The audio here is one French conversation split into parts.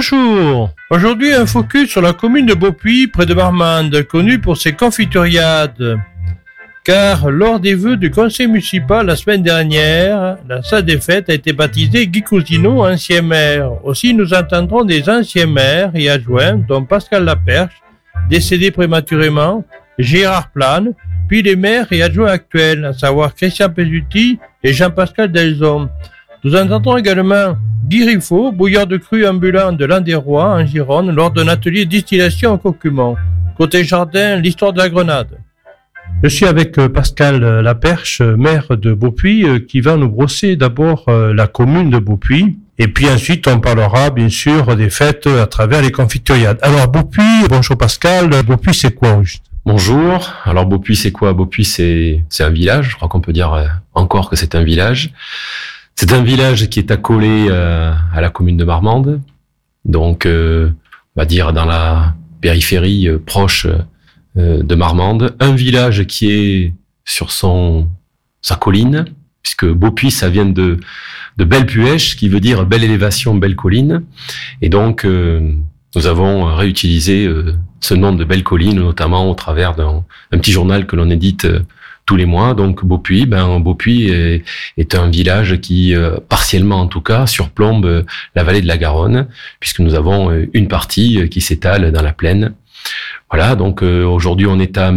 Bonjour. Aujourd'hui, un focus sur la commune de Beaupuy, près de Marmande, connue pour ses confituriades. Car lors des vœux du conseil municipal la semaine dernière, la salle des fêtes a été baptisée Guy Cousineau, ancien maire. Aussi, nous entendrons des anciens maires et adjoints, dont Pascal Laperche, décédé prématurément, Gérard Plane, puis les maires et adjoints actuels, à savoir Christian Pesutti et Jean-Pascal Delzon. Nous entendrons également Guy Riffaut, bouilleur de cru ambulant de Landerrois, en Gironde, lors d'un atelier de distillation au Cocumont. Côté jardin, l'histoire de la grenade. Je suis avec Pascal Laperche, maire de Beaupuy, qui va nous brosser d'abord la commune de Beaupuy. Et puis ensuite, on parlera bien sûr des fêtes à travers les confituriades. Alors Beaupuy, bonjour Pascal, Beaupuy c'est quoi juste ? Bonjour. Alors Beaupuy c'est quoi ? Beaupuy c'est un village, je crois qu'on peut dire encore que c'est un village. C'est un village qui est accolé à la commune de Marmande, donc on va dire dans la périphérie proche de Marmande. Un village qui est sur sa colline, puisque Beaupuy ça vient de belle puèche, qui veut dire belle élévation, belle colline, et donc nous avons réutilisé ce nom de belle colline, notamment au travers d'un petit journal que l'on édite tous les mois. Donc Beaupuy, Beaupuy est un village qui, partiellement en tout cas, surplombe la vallée de la Garonne, puisque nous avons une partie qui s'étale dans la plaine. Voilà, donc aujourd'hui on est à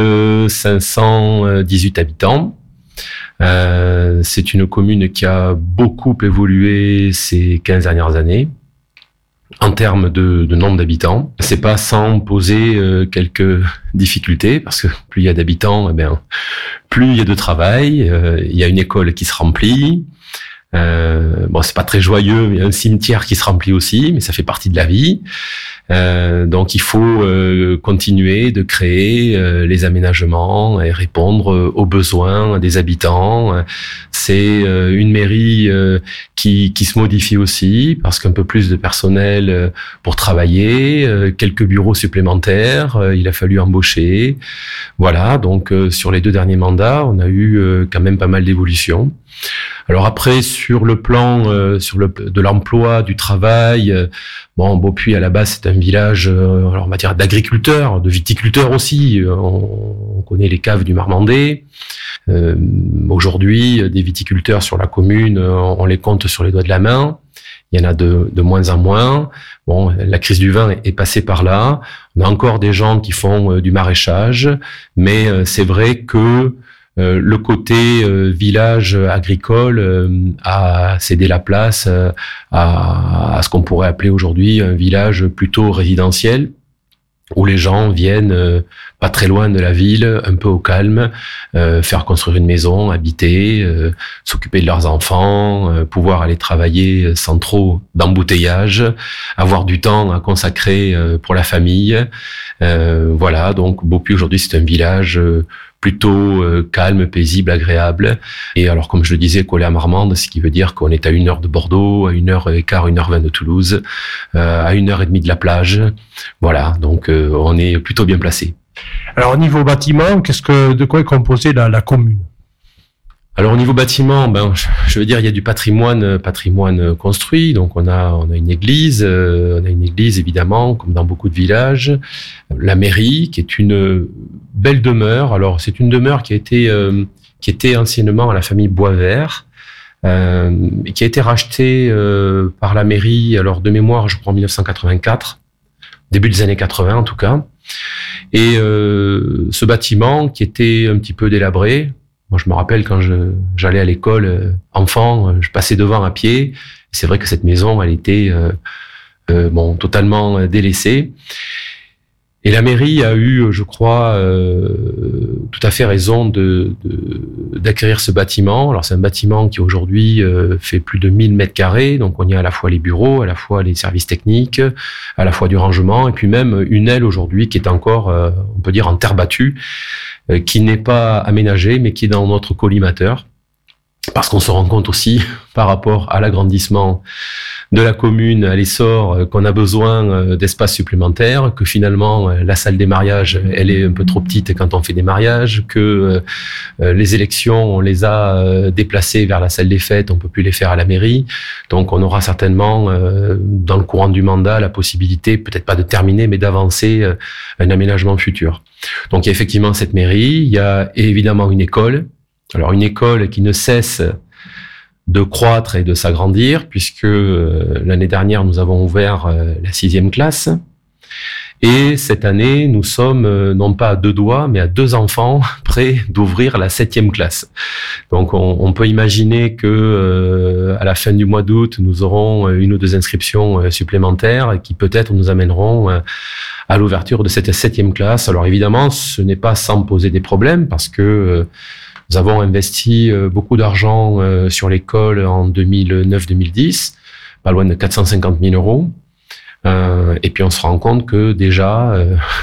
1518 habitants. C'est une commune qui a beaucoup évolué ces 15 dernières années. En termes de nombre d'habitants, c'est pas sans poser quelques difficultés, parce que plus il y a d'habitants, plus il y a de travail. Il y a une école qui se remplit. C'est pas très joyeux, mais il y a un cimetière qui se remplit aussi, mais ça fait partie de la vie. Donc il faut continuer de créer les aménagements et répondre aux besoins des habitants. C'est une mairie qui se modifie aussi, parce qu'un peu plus de personnel pour travailler, quelques bureaux supplémentaires, il a fallu embaucher. Voilà, donc sur les 2 derniers mandats, on a eu quand même pas mal d'évolutions. Alors après, sur le plan de l'emploi, du travail, Beaupuy à la base c'est un village, alors on va dire d'agriculteurs, de viticulteurs aussi. On connaît les caves du Marmandais. Aujourd'hui, des viticulteurs sur la commune, on les compte sur les doigts de la main. Il y en a de moins en moins. La crise du vin est passée par là. On a encore des gens qui font du maraîchage, mais c'est vrai que le côté village agricole a cédé la place à ce qu'on pourrait appeler aujourd'hui un village plutôt résidentiel, où les gens viennent pas très loin de la ville, un peu au calme, faire construire une maison, habiter, s'occuper de leurs enfants, pouvoir aller travailler sans trop d'embouteillage, avoir du temps à consacrer pour la famille. Voilà, donc Beaupuy aujourd'hui c'est un village plutôt calme, paisible, agréable. Et alors, comme je le disais, collé à Marmande, ce qui veut dire qu'on est à 1 heure de Bordeaux, à 1h15, 1h20 de Toulouse, à 1h30 de la plage. Voilà, donc on est plutôt bien placé. Alors, au niveau bâtiment, de quoi est composée la commune ? Alors au niveau bâtiment, je veux dire, il y a du patrimoine construit. Donc on a une église, évidemment, comme dans beaucoup de villages. La mairie, qui est une belle demeure. Alors c'est une demeure qui était anciennement à la famille Boisvert, et qui a été rachetée par la mairie. Alors de mémoire, je crois en 1984, début des années 80 en tout cas. Et ce bâtiment qui était un petit peu délabré. Moi, je me rappelle quand j'allais à l'école, enfant, je passais devant à pied. C'est vrai que cette maison, elle était totalement délaissée. Et la mairie a eu, je crois, tout à fait raison d'acquérir ce bâtiment. Alors, c'est un bâtiment qui aujourd'hui fait plus de 1000 mètres carrés. Donc, on y a à la fois les bureaux, à la fois les services techniques, à la fois du rangement, et puis même une aile aujourd'hui qui est encore, on peut dire, en terre battue, qui n'est pas aménagée, mais qui est dans notre collimateur. parce qu'on se rend compte aussi, par rapport à l'agrandissement de la commune, à l'essor, qu'on a besoin d'espace supplémentaire, que finalement la salle des mariages, elle est un peu trop petite quand on fait des mariages, que les élections, on les a déplacées vers la salle des fêtes, on peut plus les faire à la mairie. Donc on aura certainement, dans le courant du mandat, la possibilité, peut-être pas de terminer, mais d'avancer un aménagement futur. Donc il y a effectivement cette mairie, il y a évidemment une école. Alors une école qui ne cesse de croître et de s'agrandir, puisque l'année dernière, nous avons ouvert la 6e classe. Et cette année, nous sommes non pas à 2 doigts, mais à 2 enfants près d'ouvrir la 7e classe. Donc on peut imaginer que à la fin du mois d'août, nous aurons 1 ou 2 inscriptions supplémentaires qui peut-être nous amèneront à l'ouverture de cette 7e classe. Alors évidemment, ce n'est pas sans poser des problèmes, parce que nous avons investi beaucoup d'argent sur l'école en 2009-2010, pas loin de 450 000 euros. Et puis on se rend compte que déjà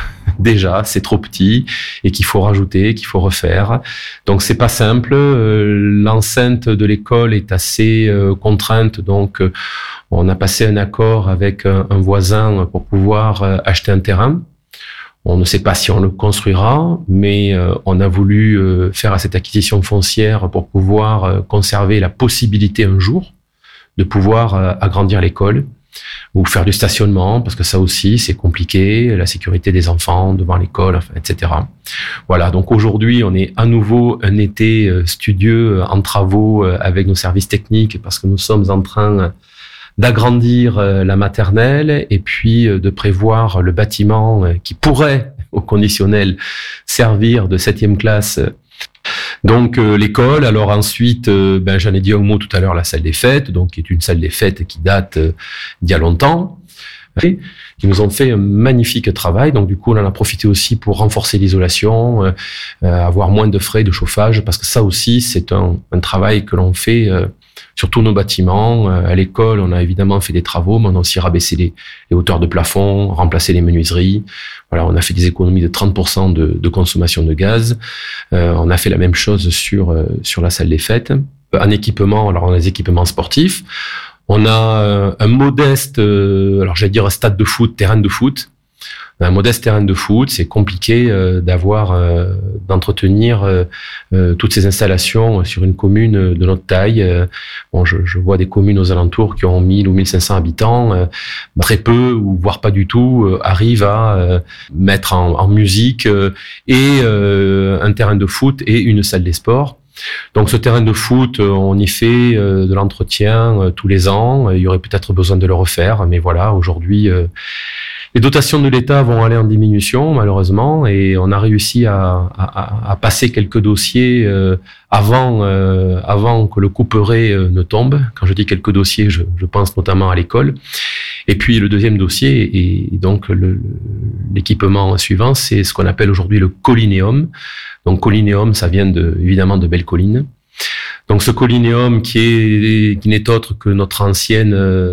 c'est trop petit et qu'il faut rajouter, qu'il faut refaire. Donc c'est pas simple. L'enceinte de l'école est assez contrainte, donc on a passé un accord avec un voisin pour pouvoir acheter un terrain. On ne sait pas si on le construira, mais on a voulu faire cette acquisition foncière pour pouvoir conserver la possibilité un jour de pouvoir agrandir l'école ou faire du stationnement, parce que ça aussi c'est compliqué, la sécurité des enfants devant l'école, enfin, etc. Voilà, donc aujourd'hui on est à nouveau un été studieux en travaux avec nos services techniques, parce que nous sommes en train d'agrandir la maternelle et puis de prévoir le bâtiment qui pourrait, au conditionnel, servir de 7e classe. Donc l'école, alors ensuite, j'en ai dit un mot tout à l'heure, la salle des fêtes, donc qui est une salle des fêtes qui date d'il y a longtemps, qui nous ont fait un magnifique travail. Donc du coup, on en a profité aussi pour renforcer l'isolation, avoir moins de frais de chauffage, parce que ça aussi, c'est un travail que l'on fait sur tous nos bâtiments. À l'école, on a évidemment fait des travaux, mais on a aussi rabaissé les hauteurs de plafond, remplacé les menuiseries. Voilà, on a fait des économies de 30% de consommation de gaz. On a fait la même chose sur la salle des fêtes. En équipement, alors on a des équipements sportifs. On a un modeste, alors j'allais dire stade de foot, terrain de foot. Un modeste terrain de foot, c'est compliqué d'entretenir toutes ces installations sur une commune de notre taille. Bon, je vois des communes aux alentours qui ont 1000 ou 1500 habitants, très peu ou voire pas du tout arrivent à mettre en musique et un terrain de foot et une salle des sports. Donc ce terrain de foot, on y fait de l'entretien tous les ans. Il y aurait peut-être besoin de le refaire, mais voilà, aujourd'hui les dotations de l'État vont aller en diminution, malheureusement, et on a réussi à passer quelques dossiers avant que le couperet ne tombe. Quand je dis quelques dossiers, je pense notamment à l'école. Et puis le deuxième dossier, et donc l'équipement suivant, c'est ce qu'on appelle aujourd'hui le colinéum. Donc colinéum, ça vient évidemment de Belle Colline. Donc ce colinéum qui n'est autre que notre ancienne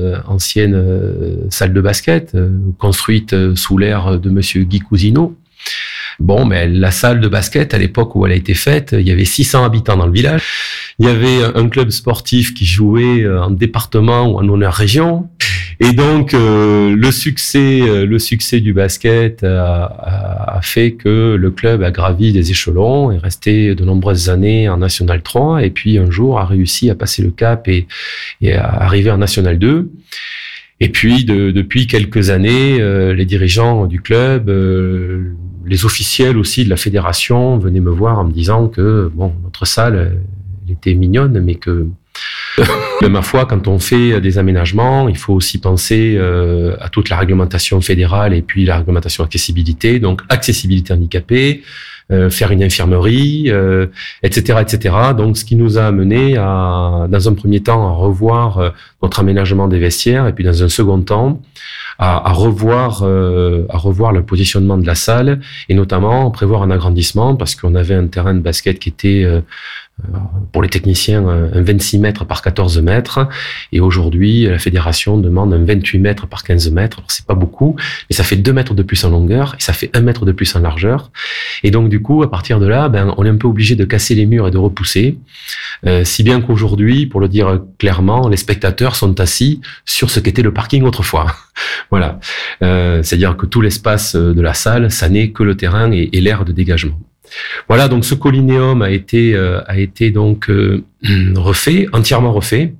salle de basket, construite sous l'ère de monsieur Guy Cousineau. Bon, mais la salle de basket, à l'époque où elle a été faite, il y avait 600 habitants dans le village. Il y avait un club sportif qui jouait en département ou en honneur région. Et donc, le succès du basket a fait que le club a gravi des échelons, est resté de nombreuses années en National 3, et puis un jour a réussi à passer le cap et à arriver en National 2. Et puis, depuis quelques années, les dirigeants du club, les officiels aussi de la fédération venaient me voir en me disant que, bon, notre salle, elle était mignonne, mais que, de ma foi, quand on fait des aménagements, il faut aussi penser à toute la réglementation fédérale et puis la réglementation accessibilité, donc accessibilité handicapée, faire une infirmerie, etc., etc. Donc, ce qui nous a amené dans un premier temps, à revoir notre aménagement des vestiaires, et puis dans un second temps, à revoir le positionnement de la salle et notamment prévoir un agrandissement parce qu'on avait un terrain de basket qui était pour les techniciens un 26 mètres par 14 mètres et aujourd'hui la fédération demande un 28 mètres par 15 mètres. Alors c'est pas beaucoup, mais ça fait 2 mètres de plus en longueur et ça fait 1 mètre de plus en largeur. Et donc du coup à partir de là, on est un peu obligé de casser les murs et de repousser, si bien qu'aujourd'hui, pour le dire clairement, les spectateurs sont assis sur ce qu'était le parking autrefois. Voilà, c'est-à-dire que tout l'espace de la salle, ça n'est que le terrain et l'aire de dégagement. Voilà, donc ce colinéum a été donc refait, entièrement refait,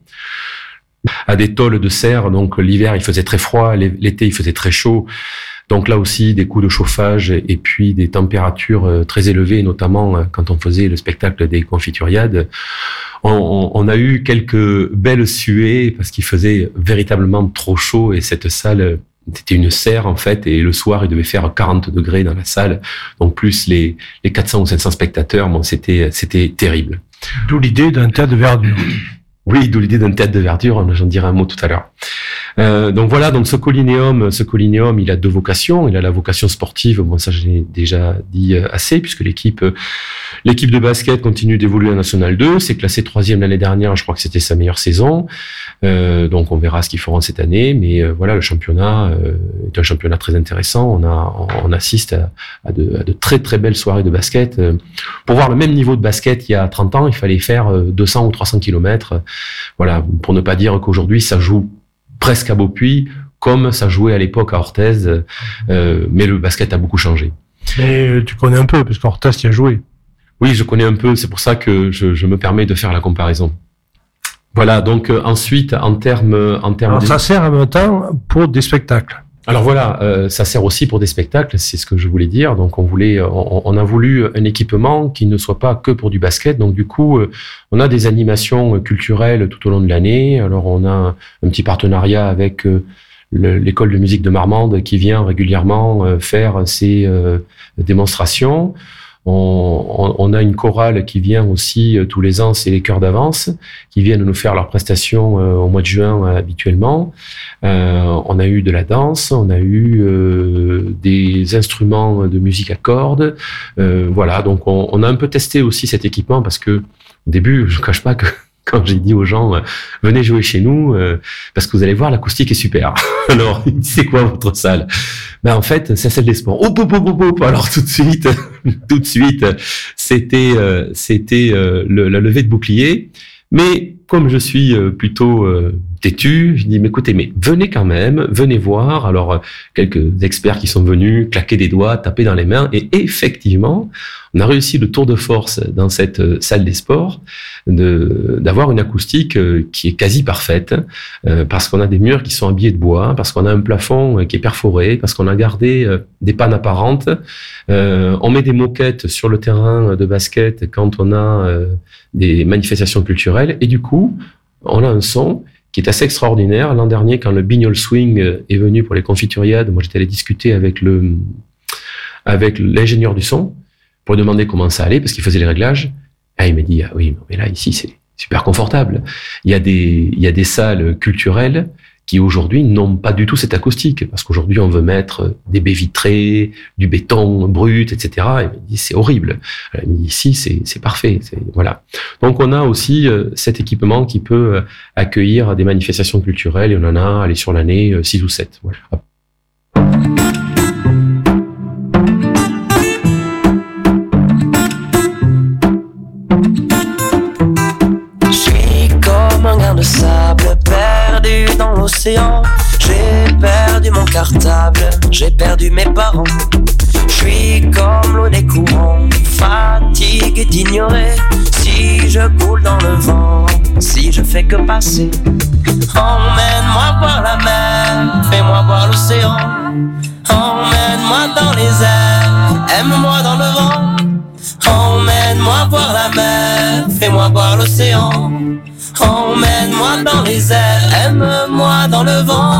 à des tôles de serre. Donc l'hiver il faisait très froid, l'été il faisait très chaud. Donc là aussi des coûts de chauffage et puis des températures très élevées, notamment quand on faisait le spectacle des Confituriades. On a eu quelques belles suées parce qu'il faisait véritablement trop chaud et cette salle, c'était une serre en fait, et le soir il devait faire 40 degrés dans la salle, donc plus les 400 ou 500 spectateurs, c'était terrible. D'où l'idée d'un théâtre de verdure. Oui, d'où l'idée d'un théâtre de verdure, j'en dirai un mot tout à l'heure. Donc voilà, donc ce colinéum, il a 2 vocations. Il a la vocation sportive, bon ça je l'ai déjà dit assez, puisque l'équipe de basket continue d'évoluer en National 2, c'est classé 3e l'année dernière, je crois que c'était sa meilleure saison. Donc on verra ce qu'ils feront cette année, mais voilà, le championnat est un championnat très intéressant. On assiste à de très très belles soirées de basket. Pour voir le même niveau de basket il y a 30 ans, il fallait faire 200 ou 300 kilomètres. Voilà, pour ne pas dire qu'aujourd'hui ça joue presque à Beaupuy comme ça jouait à l'époque à Orthez, mais le basket a beaucoup changé. Mais tu connais un peu parce qu'Orthez y a joué. Oui, je connais un peu, c'est pour ça que je me permets de faire la comparaison. Voilà, donc ensuite en termes Alors, ça sert en même temps pour des spectacles. Alors voilà, ça sert aussi pour des spectacles, c'est ce que je voulais dire. Donc on a voulu un équipement qui ne soit pas que pour du basket. Donc du coup, on a des animations culturelles tout au long de l'année. Alors on a un petit partenariat avec l'école de musique de Marmande qui vient régulièrement faire ses démonstrations. On a une chorale qui vient aussi tous les ans, c'est les chœurs d'avance, qui viennent nous faire leurs prestations au mois de juin habituellement. On a eu de la danse, on a eu des instruments de musique à cordes. Voilà, donc on a un peu testé aussi cet équipement parce que au début, je ne cache pas que quand j'ai dit aux gens venez jouer chez nous parce que vous allez voir, l'acoustique est super. Alors c'est quoi votre salle? En fait c'est celle des sports. Alors tout de suite c'était la levée de bouclier. Mais comme je suis plutôt têtu, je dis mais écoutez, mais venez quand même, venez voir. Alors quelques experts qui sont venus claquer des doigts, taper dans les mains, et effectivement, on a réussi le tour de force dans cette salle des sports d'avoir une acoustique qui est quasi parfaite, parce qu'on a des murs qui sont habillés de bois, parce qu'on a un plafond qui est perforé, parce qu'on a gardé des pannes apparentes. On met des moquettes sur le terrain de basket quand on a des manifestations culturelles, et du coup, on a un son qui est assez extraordinaire. L'an dernier, quand le Bignol Swing est venu pour les Confituriades, moi j'étais allé discuter avec l'ingénieur du son pour lui demander comment ça allait, parce qu'il faisait les réglages. Et il m'a dit, ah oui, mais là, ici, c'est super confortable. Il y a des salles culturelles qui aujourd'hui n'ont pas du tout cette acoustique, parce qu'aujourd'hui on veut mettre des baies vitrées, du béton brut, etc. Et il me dit c'est horrible. Il me dit ici c'est parfait, voilà. Donc on a aussi cet équipement qui peut accueillir des manifestations culturelles, et on en a, allez, sur l'année 6 ou 7. Voilà. De sable perdu dans l'océan, j'ai perdu mon cartable, j'ai perdu mes parents. Je suis comme l'eau des courants, fatigué d'ignorer si je coule dans le vent, si je fais que passer. Emmène-moi voir la mer, fais-moi voir l'océan. Emmène-moi dans les airs, aime-moi dans le vent. Emmène-moi voir la mer, fais-moi voir l'océan. Emmène-moi dans les airs, aime-moi dans le vent.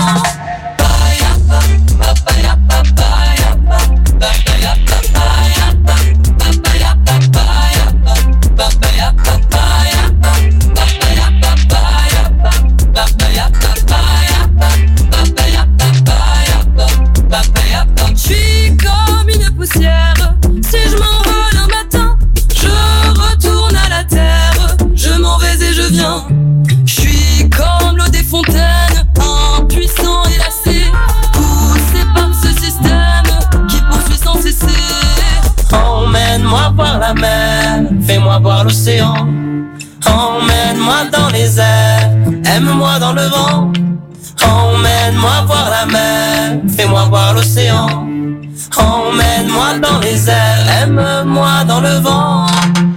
aime-moi dans le vent. Emmène-moi voir la mer, fais-moi voir l'océan. Emmène-moi dans les airs, aime-moi dans le vent.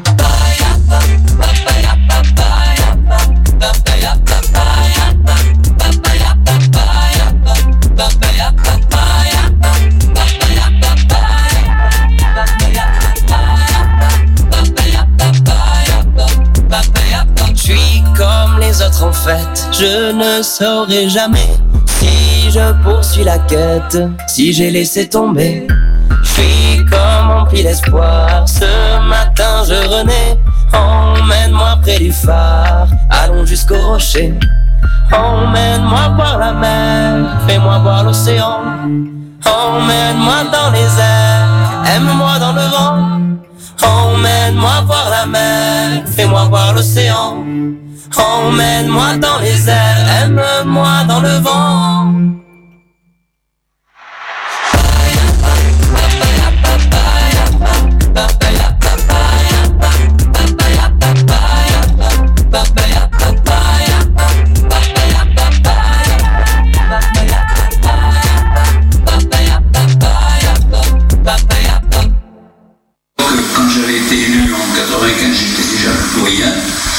Je suis comme les autres en fait, je ne saurai jamais si je poursuis la quête, si j'ai laissé tomber. Je suis comme empli d'espoir, ce matin je renais. Emmène-moi près du phare, allons jusqu'au rocher. Emmène-moi voir la mer, fais-moi voir l'océan. Emmène-moi dans les airs, aime-moi dans le vent. Emmène-moi voir la mer, fais-moi voir l'océan. Emmène-moi dans les airs, aime-moi dans le vent. Quand j'avais été élu en 95, j'étais déjà doyen.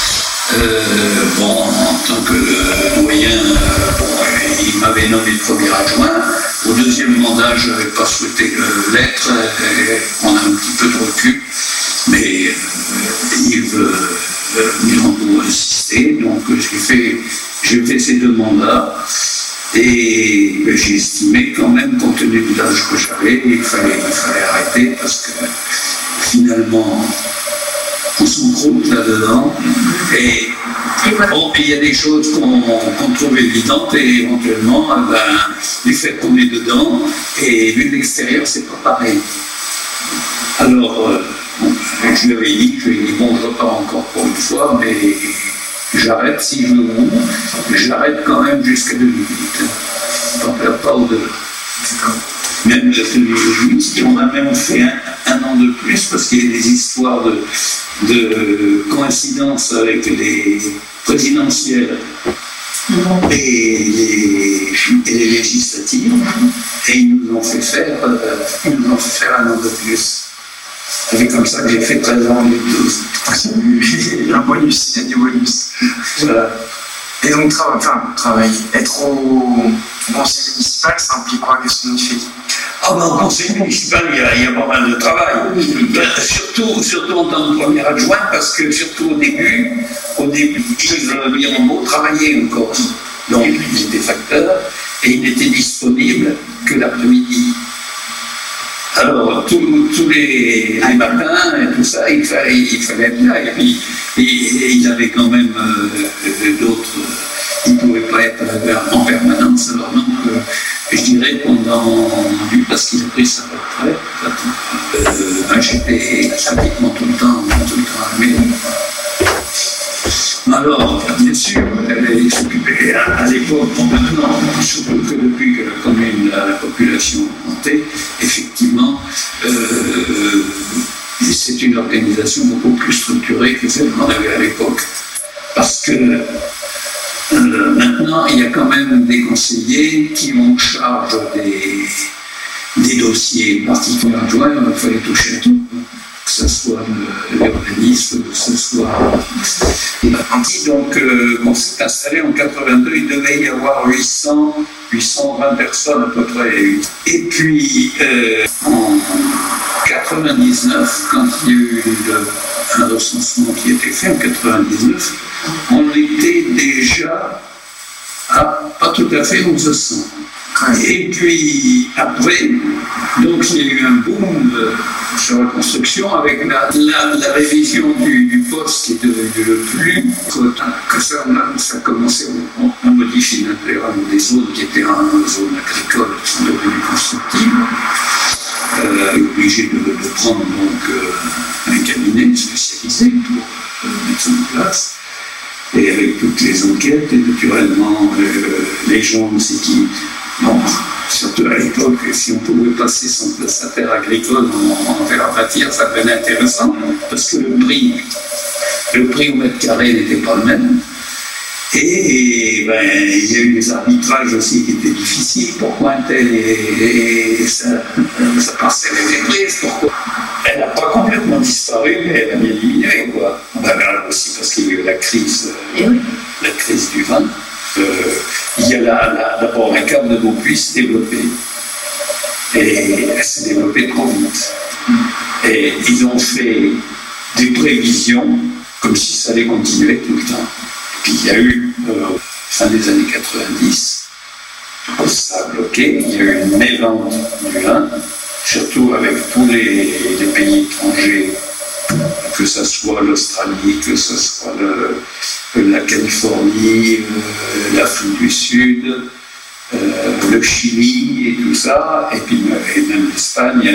En tant que doyen, il m'avait nommé le premier adjoint. Au deuxième mandat, je n'avais pas souhaité l'être. On a un petit peu de recul, mais Yves Mirando insisté. Donc j'ai fait ces 2 mandats. Et j'ai estimé quand même, compte tenu de l'âge que j'avais, il fallait arrêter parce que finalement, on s'encroute là-dedans. Et bon, il y a des choses qu'on trouve évidentes et éventuellement, du fait qu'on est dedans et vu de l'extérieur, c'est pas pareil. Alors, je lui avais dit, bon, je repars encore pour une fois, mais j'arrête si je veux, j'arrête quand même jusqu'à 2008. Pas au-delà. Même on a même fait un an de plus parce qu'il y a des histoires de coïncidence avec les présidentielles et les législatives, et ils nous ont fait faire un an de plus. C'est comme ça que j'ai fait 13 ans et 12. Un bonus, il y a du bonus. Voilà. Et donc, être au conseil municipal, ça implique quoi? Qu'est-ce qu'on y fait? Au conseil municipal, il y a pas mal de travail. Surtout en tant que premier adjoint, parce que surtout au début, Yves Mirando travaillait encore. Donc, il était facteur et il n'était disponible que l'après-midi. Alors, tous les matins et tout ça, il fallait être là. Et puis, il avait quand même d'autres. Il ne pouvait pas être en permanence. Alors, donc, je dirais parce qu'il a pris sa retraite, j'étais pratiquement tout le temps à la mairie. Alors, bien sûr, elle s'occupait à l'époque, maintenant, surtout que depuis que la commune, la population a monté, effectivement, c'est une organisation beaucoup plus structurée que celle qu'on avait à l'époque. Parce que maintenant, il y a quand même des conseillers qui ont charge des dossiers particuliers adjoints, il fallait toucher à tout. Que ce soit l'urbanisme, que ce soit les bâtiments. Donc, on s'est installé en 82, il devait y avoir 820 personnes à peu près. Et puis, en 99, quand il y a eu un recensement qui a été fait en 99, on était déjà à pas tout à fait 1100. Et puis après, donc il y a eu un boom sur la construction avec la révision du poste qui est devenu le plus que ça a commencé à modifier l'intégralité des zones qui étaient en zone agricole qui sont devenues constructibles. Obligé de prendre donc un cabinet spécialisé pour mettre ça en place. Et avec toutes les enquêtes, et naturellement, les gens aussi qui. Bon, surtout à l'époque, si on pouvait passer son prestataire agricole en terre à bâtir, ça devenait intéressant, parce que le prix au mètre carré n'était pas le même. Et il y a eu des arbitrages aussi qui étaient difficiles. Pourquoi un tel et sa parcelle était prise? Pourquoi? Elle n'a pas complètement disparu, mais elle a bien diminué, quoi. Aussi parce qu'il y a eu la crise du vin. Il y a d'abord la cave de Beaupuy s'est développée. Et elle s'est développée trop vite. Et ils ont fait des prévisions comme si ça allait continuer tout le temps. Puis il y a eu, fin des années 90, ça a bloqué, il y a eu une mévente du vin, surtout avec tous les pays étrangers, que ce soit l'Australie, que ce soit la Californie, l'Afrique du Sud, le Chili et tout ça, et même l'Espagne.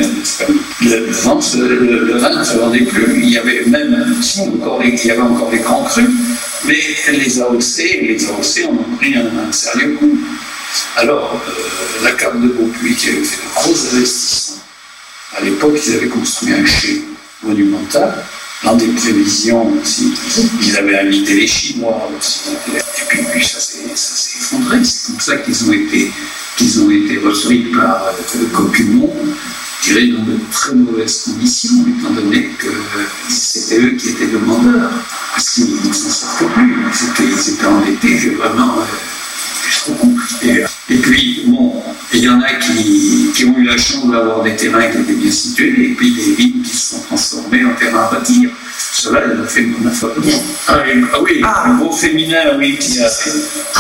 Le vin ne se vendait plus. Il y avait même, il y avait encore des grands crus, mais les AOC en ont pris un sérieux coup. Alors, la cave de Beaupuy qui avait fait de gros investissements. À l'époque, ils avaient construit un chai monumental. Dans des prévisions aussi, ils avaient invité les Chinois aussi. Et puis ça s'est effondré. C'est comme ça qu'ils ont été repris par Copumont, je dirais dans de très mauvaises conditions, étant donné que c'était eux qui étaient demandeurs. Parce qu'ils ne s'en sortaient plus. Ils étaient endettés, vraiment trop compliqué. Et puis, il y en a qui ont eu la chance d'avoir des terrains qui étaient bien situés, et puis des villes qui se sont transformées en terrains à bâtir. Cela, il a fait mon affaire. Le gros féminin, oui, qui a fait.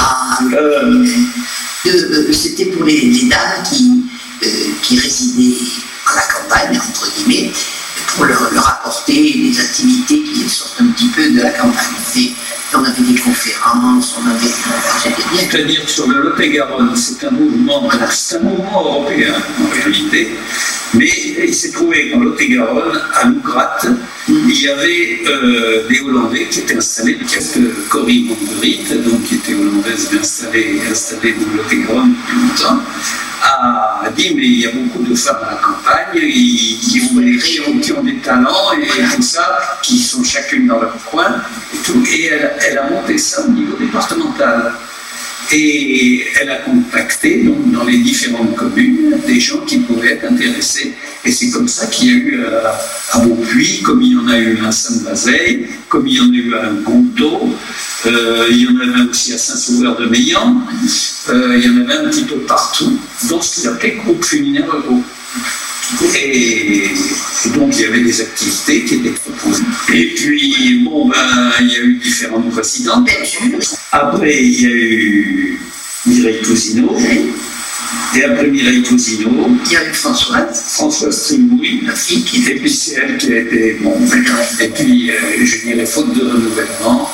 C'était pour les dames qui résidaient à la campagne, entre guillemets, pour leur apporter des activités qui sortent un petit peu de la campagne. On avait des conférences, c'était bien. C'est-à-dire sur le Lot-et-Garonne, c'est un mouvement européen en réalité, mais il s'est trouvé qu'en Lot-et-Garonne, à Lougratte, il y avait des Hollandais qui étaient installés, Corrie Marguerite, donc qui était hollandaise mais installée dans le Lot-et-Garonne depuis longtemps, a dit mais il y a beaucoup de femmes à la campagne qui ont des talents et tout ça, qui sont chacune dans leur coin et tout. Et elle a monté ça au niveau départemental. Et elle a contacté donc, dans les différentes communes des gens qui pouvaient être intéressés. Et c'est comme ça qu'il y a eu à Beaupuy, comme il y en a eu à Saint-Bazeille, comme il y en a eu à Gontaud, il y en avait aussi à Saint-Sauveur-de-Meillan, il y en avait un petit peu partout, dans ce qu'ils appelaient groupe féminin ruraux. Et donc il y avait des activités qui étaient proposées. Et puis, il y a eu différentes présidentes. Après, il y a eu Mireille Cousineau. Et après Mireille Cousineau, il y a eu Françoise Trimouille, la fille et puis c'est elle qui a été. Et puis, je dirais, faute de renouvellement.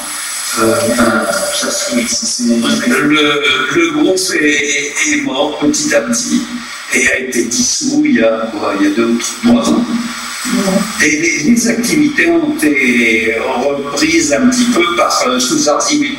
Le groupe est mort petit à petit et a été dissous il y a 2 ou 3 ans. Et les activités ont été reprises un petit peu par sous Arzimut.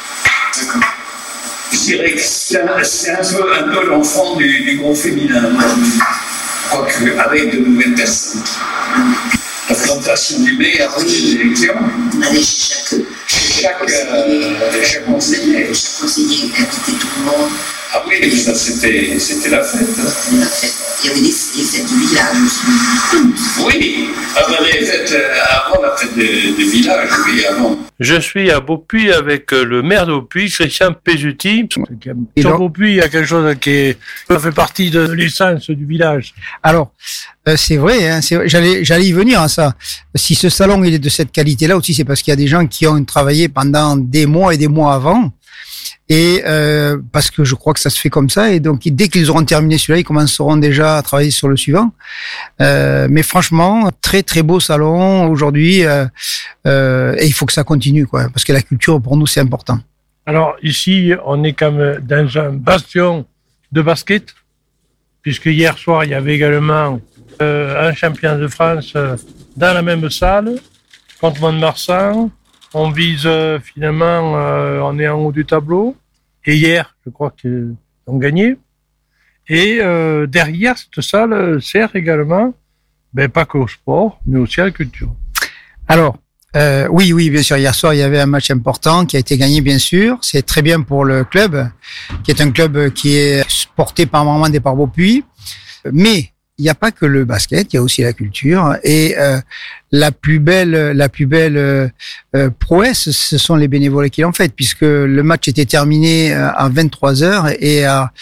Je dirais que c'est un peu l'enfant du groupe féminin, quoique avec de nouvelles personnes. La plantation du mai a reçu des élections. Allez chez chaque conseiller. Chaque conseiller invitait tout le monde. Ah oui, ça c'était la fête. C'était la fête. Il y avait des fêtes du village aussi. Oui, les fêtes, avant la fête de village, oui, avant. Je suis à Beaupuy avec le maire de Beaupuy, Christian Pesuti. Sur Beaupuy, il y a quelque chose qui fait partie de l'essence du village. Alors, c'est vrai, hein, j'allais y venir à ça. Si ce salon il est de cette qualité-là aussi, c'est parce qu'il y a des gens qui ont travaillé pendant des mois et des mois avant. Et parce que je crois que ça se fait comme ça, et donc dès qu'ils auront terminé celui-là, ils commenceront déjà à travailler sur le suivant. Mais franchement, très très beau salon aujourd'hui, et il faut que ça continue, quoi, parce que la culture pour nous c'est important. Alors ici, on est comme dans un bastion de basket, puisque hier soir il y avait également un champion de France dans la même salle contre Mont-de-Marsan. On vise finalement, on est en haut du tableau. Et hier, je crois qu'ils ont gagné. Et derrière, cette salle sert également, pas qu'au sport, mais aussi à la culture. Alors, Oui, bien sûr. Hier soir, il y avait un match important qui a été gagné, bien sûr. C'est très bien pour le club, qui est un club qui est porté par Marmande et par Beaupuy. Mais il n'y a pas que le basket, il y a aussi la culture. Et la plus belle prouesse, ce sont les bénévoles qui l'ont fait, puisque le match était terminé à 23h et à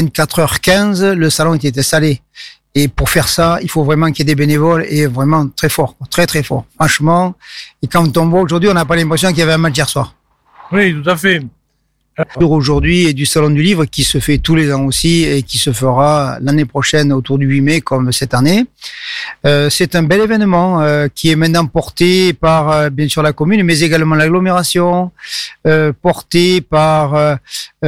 24h15, le salon était installé. Et pour faire ça, il faut vraiment qu'il y ait des bénévoles et vraiment très fort, très très fort, franchement. Et quand on voit aujourd'hui, on n'a pas l'impression qu'il y avait un match hier soir. Oui, tout à fait. Aujourd'hui, et du Salon du Livre qui se fait tous les ans aussi et qui se fera l'année prochaine autour du 8 mai comme cette année. C'est un bel événement qui est maintenant porté par bien sûr la commune, mais également l'agglomération, porté par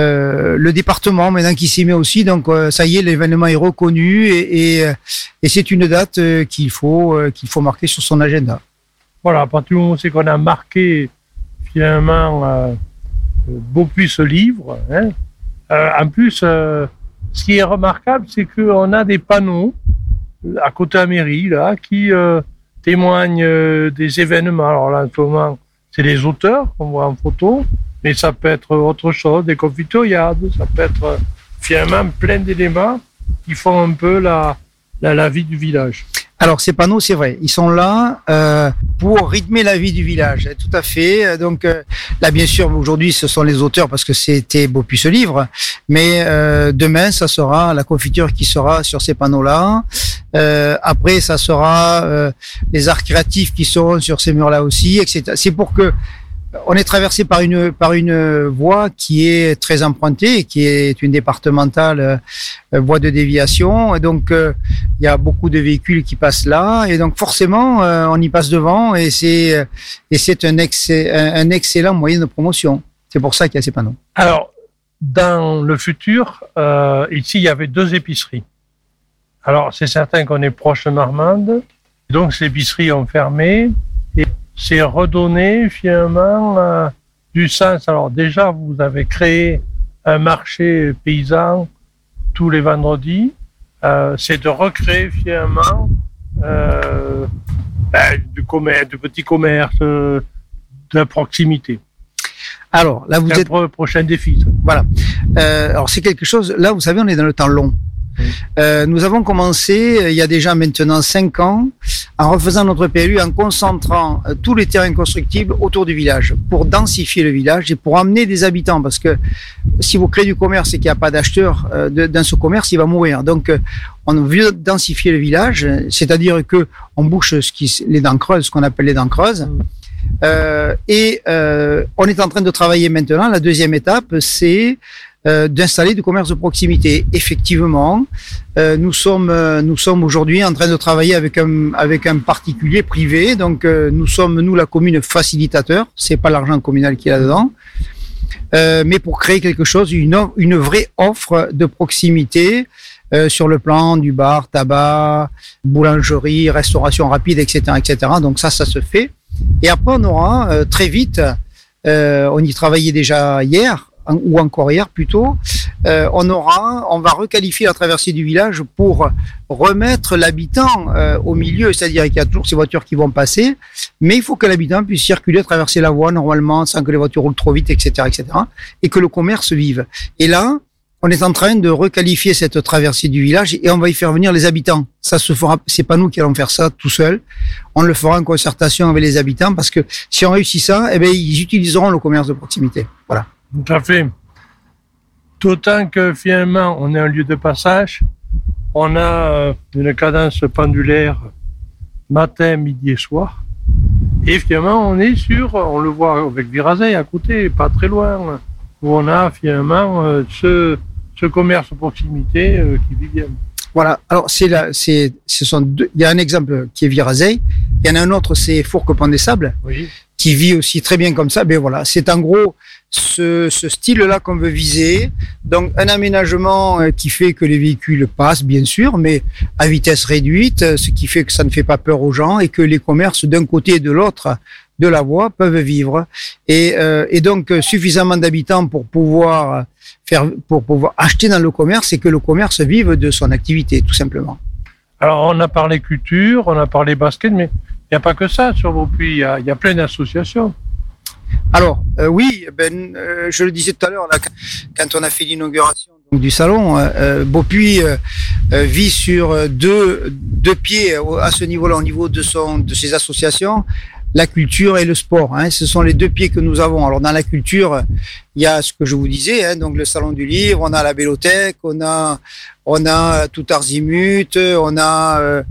le département maintenant qui s'y met aussi. Donc ça y est, l'événement est reconnu et c'est une date qu'il faut marquer sur son agenda. Voilà, à partir du moment où c'est qu'on a marqué finalement Beaupuy ce livre. Hein. En plus, ce qui est remarquable, c'est qu'on a des panneaux à côté de la mairie là qui témoignent des événements. Alors là, en ce moment, c'est les auteurs qu'on voit en photo, mais ça peut être autre chose, des confitoriades, ça peut être finalement plein d'éléments qui font un peu la vie du village. Alors ces panneaux, c'est vrai, ils sont là pour rythmer la vie du village, tout à fait. Donc là, bien sûr, aujourd'hui, ce sont les auteurs parce que c'était Beaupuy ce livre, mais demain, ça sera la confiture qui sera sur ces panneaux-là. Après, ça sera les arts créatifs qui seront sur ces murs-là aussi, etc. C'est pour que on est traversé par une voie qui est très empruntée, qui est une départementale voie de déviation. Et donc, il y a beaucoup de véhicules qui passent là. Et donc, forcément, on y passe devant et c'est un excellent moyen de promotion. C'est pour ça qu'il y a ces panneaux. Alors, dans le futur, ici, il y avait 2 épiceries. Alors, c'est certain qu'on est proche de Marmande. Donc, ces épiceries ont fermé. Et c'est redonner finalement du sens. Alors déjà, vous avez créé un marché paysan tous les vendredis. C'est de recréer finalement du commerce, du petit commerce, de la proximité. Alors là, vous êtes le prochain défi. Ça. Voilà. Alors c'est quelque chose. Là, vous savez, on est dans le temps long. Nous avons commencé il y a déjà maintenant 5 ans en refaisant notre PLU, en concentrant tous les terrains constructibles autour du village pour densifier le village et pour amener des habitants, parce que si vous créez du commerce et qu'il n'y a pas d'acheteurs dans ce commerce, il va mourir. Donc on veut densifier le village, c'est-à-dire que on bouche les dents creuses, ce qu'on appelle les dents creuses. On est en train de travailler maintenant. La deuxième étape, c'est d'installer du commerce de proximité. Effectivement, nous sommes aujourd'hui en train de travailler avec un particulier privé. Donc, nous sommes la commune facilitateur. C'est pas l'argent communal qui est là-dedans, mais pour créer quelque chose, une vraie offre de proximité sur le plan du bar, tabac, boulangerie, restauration rapide, etc., etc. Donc ça se fait. Et après, on aura très vite, on y travaillait déjà hier, ou encore hier plutôt, on va requalifier la traversée du village pour remettre l'habitant au milieu, c'est-à-dire qu'il y a toujours ces voitures qui vont passer, mais il faut que l'habitant puisse circuler, traverser la voie normalement, sans que les voitures roulent trop vite, etc., etc., et que le commerce vive. Et là, on est en train de requalifier cette traversée du village et on va y faire venir les habitants. Ça se fera, c'est pas nous qui allons faire ça tout seul. On le fera en concertation avec les habitants parce que si on réussit ça, eh bien, ils utiliseront le commerce de proximité. Voilà. Tout à fait. D'autant que finalement, on est un lieu de passage. On a une cadence pendulaire matin, midi et soir. Et finalement, on le voit avec Virazay à côté, pas très loin, où on a finalement ce commerce de proximité qui vit bien. Voilà. Alors, il y a un exemple qui est Virazay. Il y en a un autre, c'est Fourques-Pont-des-Sables. Oui. Qui vit aussi très bien comme ça. Ben voilà. C'est en gros ce style-là qu'on veut viser. Donc, un aménagement qui fait que les véhicules passent, bien sûr, mais à vitesse réduite, ce qui fait que ça ne fait pas peur aux gens et que les commerces d'un côté et de l'autre de la voie peuvent vivre. Et donc, suffisamment d'habitants pour pouvoir acheter dans le commerce et que le commerce vive de son activité, tout simplement. Alors, on a parlé culture, on a parlé basket, mais n'y a pas que ça sur Beaupuy, il y a plein d'associations. Alors, oui, je le disais tout à l'heure, là, quand on a fait l'inauguration du salon, Beaupuy vit sur deux pieds à ce niveau-là, au niveau de ses associations, la culture et le sport. Ce sont les deux pieds que nous avons. Alors, dans la culture, il y a ce que je vous disais, donc le salon du livre, on a la Bélothèque, on a tout Arzimut, on a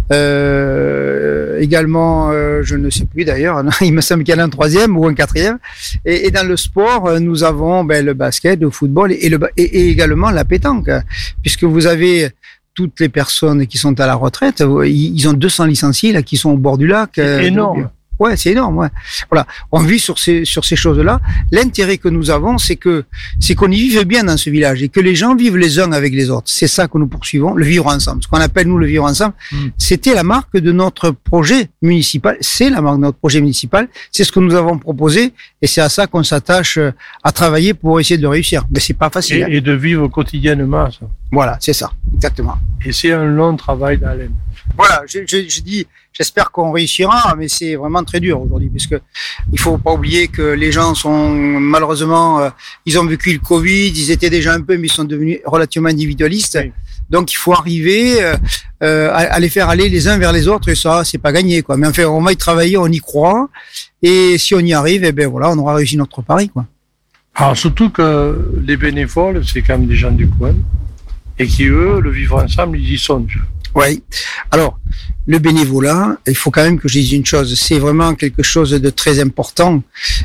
également, je ne sais plus d'ailleurs, il me semble qu'il y en a un troisième ou un quatrième. Et dans le sport, nous avons le basket, le football et également la pétanque, puisque vous avez toutes les personnes qui sont à la retraite, ils ont 200 licenciés là qui sont au bord du lac. C'est énorme. Ouais, c'est énorme. Ouais. Voilà, on vit sur ces choses-là. L'intérêt que nous avons, c'est qu'on y vive bien dans ce village et que les gens vivent les uns avec les autres. C'est ça que nous poursuivons, le vivre ensemble. Ce qu'on appelle nous le vivre ensemble, c'était la marque de notre projet municipal. C'est la marque de notre projet municipal. C'est ce que nous avons proposé et c'est à ça qu'on s'attache à travailler pour essayer de le réussir. Mais c'est pas facile. Et de vivre quotidiennement. Ça. Voilà, c'est ça, exactement. Et c'est un long travail d'haleine. Voilà, je dis, j'espère qu'on réussira, mais c'est vraiment très dur aujourd'hui, puisque il faut pas oublier que les gens sont malheureusement, ils ont vécu le Covid, ils étaient déjà un peu, mais ils sont devenus relativement individualistes. Oui. Donc il faut arriver à les faire aller les uns vers les autres, et ça, c'est pas gagné, quoi. Mais enfin, on va y travailler, on y croit, et si on y arrive, eh ben voilà, on aura réussi notre pari, quoi. Alors surtout que les bénévoles, c'est quand même des gens du coin, et qui eux, le vivre ensemble, ils y songent. Oui. Alors, le bénévolat, il faut quand même que je dise une chose, c'est vraiment quelque chose de très important.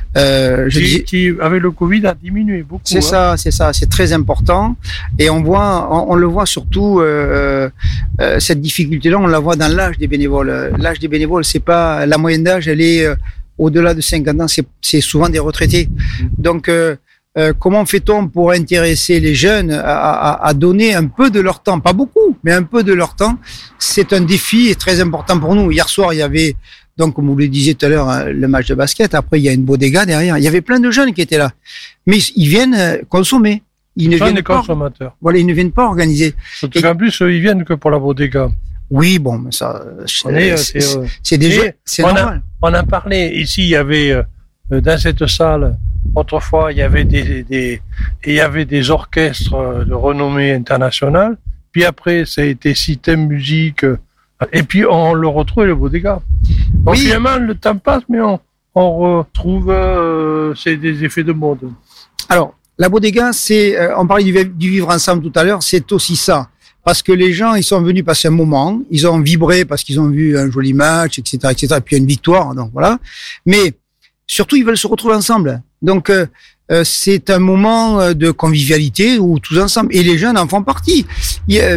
Qui, avec le Covid, a diminué beaucoup. C'est ça, c'est très important. Et on le voit surtout, cette difficulté-là, on la voit dans l'âge des bénévoles. L'âge des bénévoles, c'est pas, la moyenne d'âge, elle est au-delà de 50 ans, c'est souvent des retraités. Donc, comment fait-on pour intéresser les jeunes à donner un peu de leur temps, pas beaucoup, mais un peu de leur temps? C'est un défi très important pour nous. Hier soir, il y avait, donc comme vous le disiez tout à l'heure, le match de basket. Après, il y a une bodega derrière. Il y avait plein de jeunes qui étaient là, mais ils viennent consommer. Ils ne viennent pas. Consommateurs. Voilà, ils ne viennent pas organiser. Surtout qu'en plus, ils viennent que pour la bodega. Oui, bon, mais ça, c'est déjà, c'est normal. On a parlé ici. Il y avait dans cette salle. Autrefois, il y avait des orchestres de renommée internationale. Puis après, ça a été Système Musique. Et puis, on le retrouve, le bodega. Donc, oui. Finalement, le temps passe, mais on retrouve, c'est des effets de mode. Alors, la bodega, on parlait du vivre ensemble tout à l'heure, c'est aussi ça. Parce que les gens, ils sont venus passer un moment, ils ont vibré parce qu'ils ont vu un joli match, etc., et puis une victoire, donc voilà. Mais, surtout, ils veulent se retrouver ensemble. Donc, c'est un moment de convivialité où tous ensemble, et les jeunes en font partie. Il y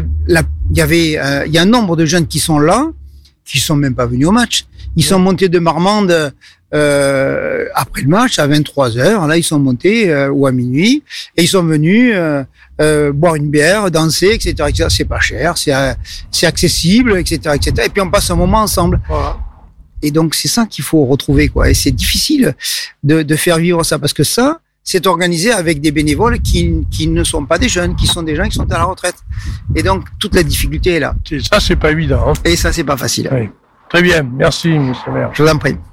a un nombre de jeunes qui sont là, qui sont même pas venus au match. Ils sont montés de Marmande après le match à 23h. Là, ils sont montés ou à minuit, et ils sont venus boire une bière, danser, etc., etc. C'est pas cher, c'est accessible, etc., etc. Et puis on passe un moment ensemble. Voilà. Et donc, c'est ça qu'il faut retrouver, quoi. Et c'est difficile de faire vivre ça, parce que ça, c'est organisé avec des bénévoles qui ne sont pas des jeunes, qui sont des gens qui sont à la retraite. Et donc, toute la difficulté est là. Ça, c'est pas évident. Hein. Et ça, c'est pas facile. Oui. Très bien. Merci, monsieur le maire. Je vous en prie.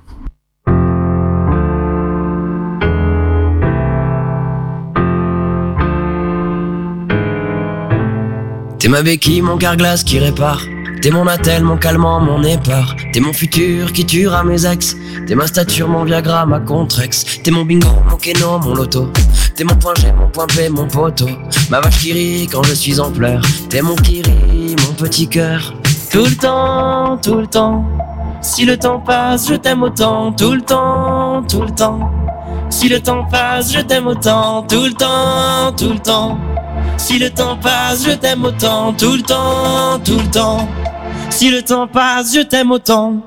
T'es ma béquille, mon carglass qui répare. T'es mon attel, mon calmant, mon épar. T'es mon futur qui tuera mes ex. T'es ma stature, mon Viagra, ma Contrex. T'es mon bingo, mon Keno, mon loto. T'es mon point G, mon point P, mon poteau. Ma vache qui rit quand je suis en pleurs. T'es mon Kiri, mon petit cœur. Tout le temps, tout le temps. Si le temps passe, je t'aime autant. Tout le temps, tout le temps. Si le temps passe, je t'aime autant. Tout le temps, tout le temps. Si le temps passe, je t'aime autant. Tout le temps, tout le temps. Si le temps passe, je t'aime autant.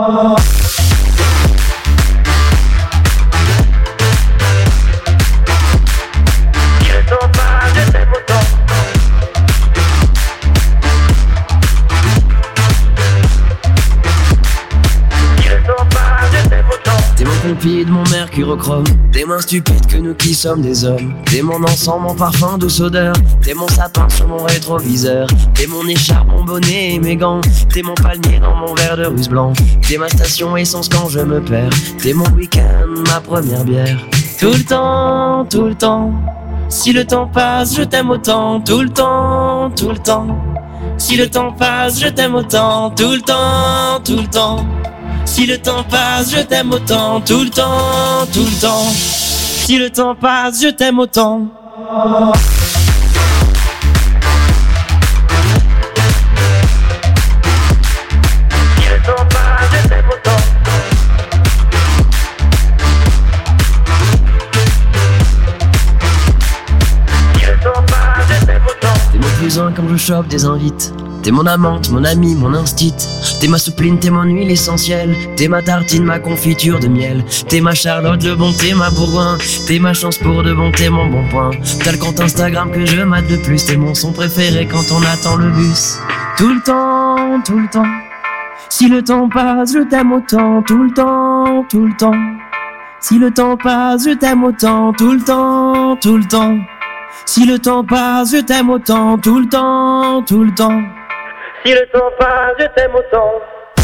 Si le temps passe, je t'aime autant. Si le temps passe, je t'aime autant. T'es mon limpide, mon mercurochrome. T'es moins stupide que nous qui sommes des hommes. T'es mon encens, mon parfum, douce odeur. T'es mon sapin sur mon rétroviseur. T'es mon écharpe, mon bonnet et mes gants. T'es mon palmier dans mon verre de russe blanc. T'es ma station essence quand je me perds. T'es mon week-end, ma première bière. Tout le temps, tout le temps. Si le temps passe, je t'aime autant. Tout le temps, tout le temps. Si le temps passe, je t'aime autant. Tout le temps, tout le temps. Si le temps passe, je t'aime autant. Tout le temps, tout le temps. Si le temps passe, je t'aime autant. Si le temps passe, je t'aime autant. T'es mon cousin quand je chope des invites. T'es mon amante, mon ami, mon instit. T'es ma soupline, t'es mon huile essentielle. T'es ma tartine, ma confiture de miel. T'es ma Charlotte, le bon, t'es ma Bourgoin. T'es ma chance pour de bon, t'es mon bon point. T'as le compte Instagram que je mate le plus. T'es mon son préféré quand on attend le bus. Tout le temps, tout le temps. Si le temps passe, je t'aime autant. Tout le temps, tout le temps. Si le temps passe, je t'aime autant. Tout le temps, tout le temps. Si le temps passe, je t'aime autant. Tout le temps, tout le temps. Si le temps passe, je t'aime autant.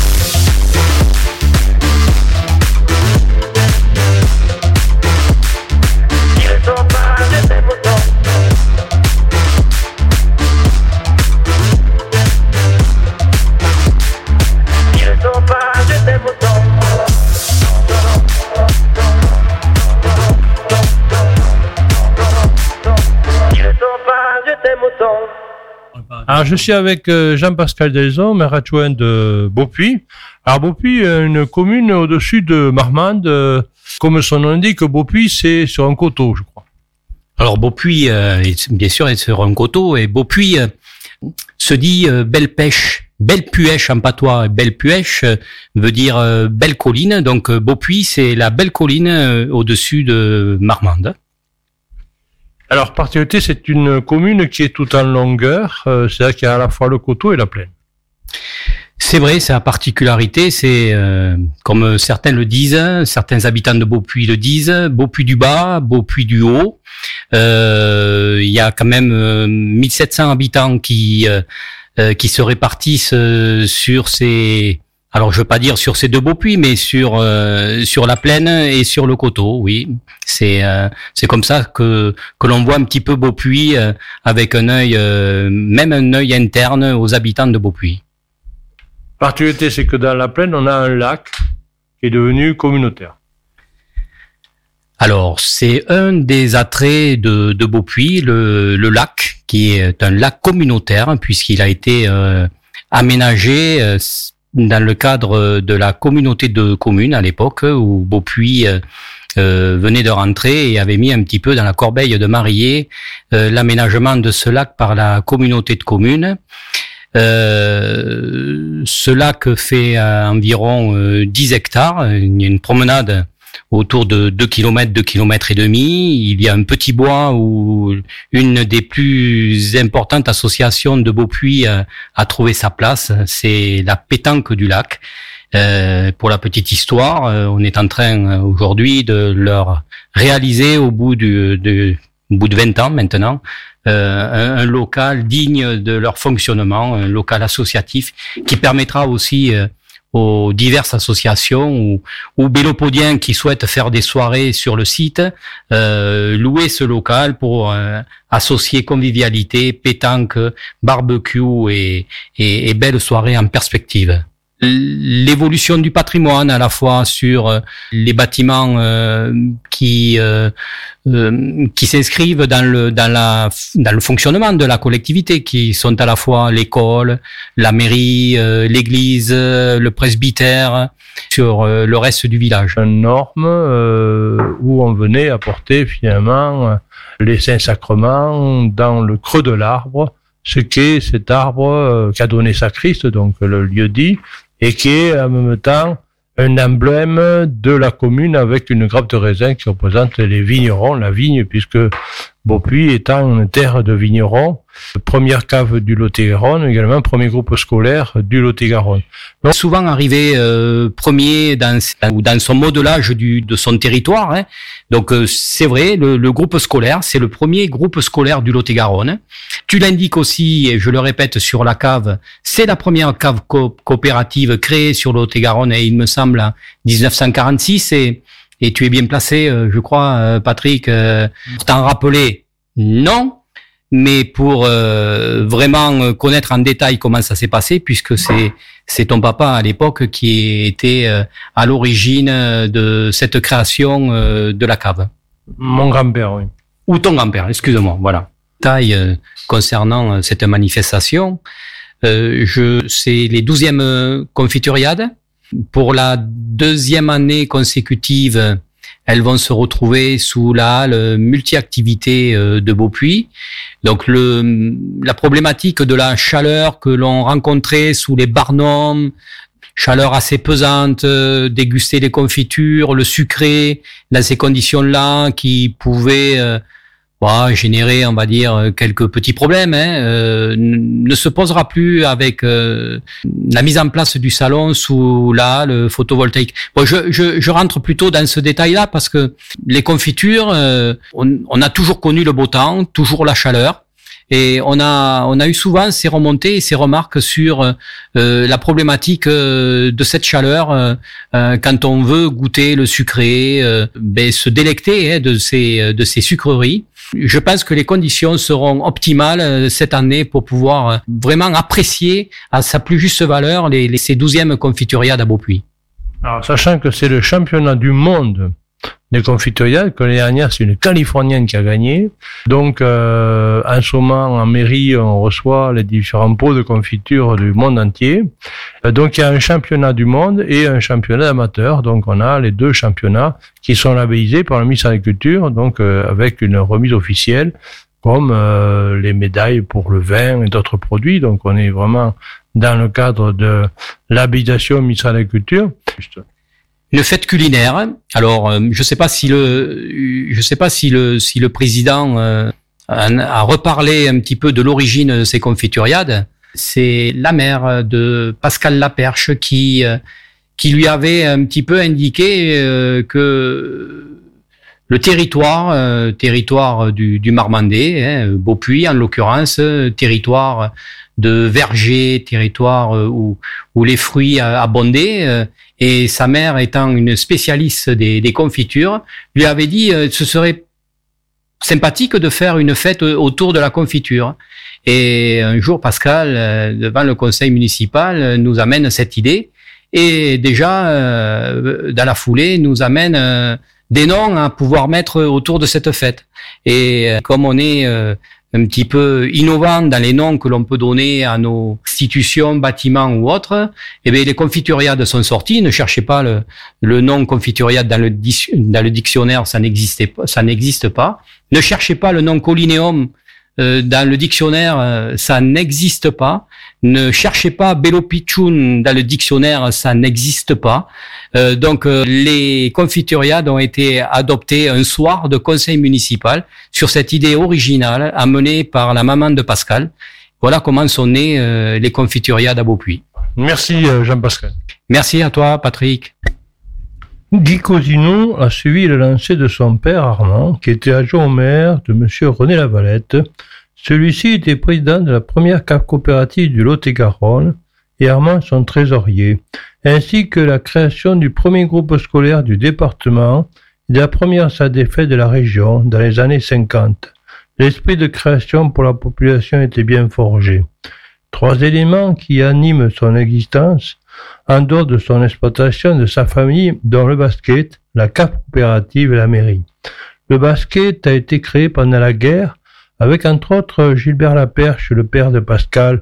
Si le temps passe, je t'aime autant. Si le temps passe, je t'aime autant. Si le temps passe, je t'aime autant. Alors, je suis avec Jean-Pascal Delzon, maire adjoint de Beaupuy. Alors, Beaupuy est une commune au-dessus de Marmande. Comme son nom l'indique, Beaupuy, c'est sur un coteau, je crois. Alors, Beaupuy, bien sûr, est sur un coteau. Et Beaupuy se dit belle pêche. Belle puèche en patois. Belle puèche veut dire belle colline. Donc, Beaupuy, c'est la belle colline au-dessus de Marmande. Alors, particularité, c'est une commune qui est tout en longueur, c'est-à-dire qu'il y a à la fois le coteau et la plaine. C'est vrai, sa particularité, c'est, comme certains le disent, certains habitants de Beaupuy le disent, Beaupuy du bas, Beaupuy du haut. Il y a quand même 1700 habitants qui se répartissent sur ces... Alors, je veux pas dire sur ces deux Beaupuy, mais sur la plaine et sur le coteau, oui. C'est comme ça que l'on voit un petit peu Beaupuy avec un œil, même un œil interne aux habitants de Beaupuy. La particularité, c'est que dans la plaine, on a un lac qui est devenu communautaire. Alors, c'est un des attraits de Beaupuy, le lac, qui est un lac communautaire, puisqu'il a été aménagé dans le cadre de la communauté de communes à l'époque, où Beaupuy venait de rentrer et avait mis un petit peu dans la corbeille de mariée l'aménagement de ce lac par la communauté de communes. Ce lac fait environ 10 hectares. Il y a une promenade autour de 2 km, 2 km et demi. Il y a un petit bois où une des plus importantes associations de Beaupuy a trouvé sa place. C'est la pétanque du lac. Pour la petite histoire, on est en train aujourd'hui de leur réaliser au bout de 20 ans maintenant, un local digne de leur fonctionnement, un local associatif qui permettra aussi aux diverses associations ou bélopodiens qui souhaitent faire des soirées sur le site, louer ce local pour associer convivialité, pétanque, barbecue et belles soirées en perspective. L'évolution du patrimoine à la fois sur les bâtiments qui s'inscrivent dans le fonctionnement de la collectivité, qui sont à la fois l'école, la mairie, l'église, le presbytère, sur le reste du village. Une norme où on venait apporter finalement les saints sacrements dans le creux de l'arbre, ce qu'est cet arbre qu'a donné sa Christ, donc le lieu dit, et qui est en même temps un emblème de la commune avec une grappe de raisin qui représente les vignerons, la vigne, puisque Beaupuy étant une terre de vignerons, première cave du Lot-et-Garonne, également premier groupe scolaire du Lot-et-Garonne. Donc, souvent arrivé premier dans son modelage de son territoire. Hein. Donc c'est vrai, le groupe scolaire, c'est le premier groupe scolaire du Lot-et-Garonne. Tu l'indiques aussi, et je le répète sur la cave, c'est la première cave coopérative créée sur le Lot-et-Garonne, et il me semble en 1946, et tu es bien placé, je crois, Patrick, pour t'en rappeler, non, mais pour vraiment connaître en détail comment ça s'est passé, puisque c'est ton papa à l'époque qui était à l'origine de cette création de la cave. Mon grand-père, oui. Ou ton grand-père, excuse-moi, voilà. Détail concernant cette manifestation, c'est les 12e confituriades. Pour la 2e année consécutive, elles vont se retrouver sous la halle multi-activité de Beaupuy. Donc la problématique de la chaleur que l'on rencontrait sous les barnums, chaleur assez pesante, déguster les confitures, le sucré, dans ces conditions-là qui pouvaient générer, on va dire, quelques petits problèmes, ne se posera plus avec la mise en place du salon sous la halle photovoltaïque. Bon, je rentre plutôt dans ce détail-là parce que les confitures, on a toujours connu le beau temps, toujours la chaleur. Et on a eu souvent ces remontées et ces remarques sur la problématique de cette chaleur quand on veut goûter le sucré, se délecter de ces sucreries. Je pense que les conditions seront optimales cette année pour pouvoir vraiment apprécier à sa plus juste valeur ces 12e confituriades à Beaupuy. Alors, sachant que c'est le championnat du monde des confituriades, que l'année dernière, c'est une Californienne qui a gagné. Donc, en ce moment, en mairie, on reçoit les différents pots de confiture du monde entier. Donc, il y a un championnat du monde et un championnat d'amateurs. Donc, on a les 2 championnats qui sont labellisés par le ministère de l'Agriculture, donc avec une remise officielle, comme les médailles pour le vin et d'autres produits. Donc, on est vraiment dans le cadre de l'habilitation ministère de l'Agriculture. Une fête culinaire. Alors, je sais pas si le président a reparlé un petit peu de l'origine de ces confituriades. C'est la mère de Pascal Laperche qui lui avait un petit peu indiqué que le territoire du Marmandais, Beaupuy en l'occurrence, territoire de vergers, territoire où les fruits abondaient, et sa mère étant une spécialiste des confitures, lui avait dit ce serait sympathique de faire une fête autour de la confiture. Et un jour, Pascal, devant le conseil municipal, nous amène cette idée, et déjà, dans la foulée, nous amène des noms à pouvoir mettre autour de cette fête. Et comme on est un petit peu innovant dans les noms que l'on peut donner à nos institutions, bâtiments ou autres, eh bien les confituriades sont sorties. Ne cherchez pas le nom confituriade dans le dictionnaire, ça n'existe pas. Ne cherchez pas le nom Collineum dans le dictionnaire, ça n'existe pas. Ne cherchez pas Bellopichun dans le dictionnaire, ça n'existe pas. Donc les confituriades ont été adoptées un soir de conseil municipal sur cette idée originale amenée par la maman de Pascal. Voilà comment sont nées les confituriades à Beaupuy. Merci Jean-Pascal. Merci à toi Patrick. Guy Cousineau a suivi le lancer de son père Armand, qui était adjoint au maire de monsieur René Lavalette. Celui-ci était président de la première cave coopérative du Lot-et-Garonne et Armand son trésorier, ainsi que la création du premier groupe scolaire du département et de la première SADEF de la région dans les années 50. L'esprit de création pour la population était bien forgé. 3 éléments qui animent son existence, en dehors de son exploitation de sa famille, dont le basket, la cave coopérative et la mairie. Le basket a été créé pendant la guerre, avec entre autres Gilbert Laperche, le père de Pascal.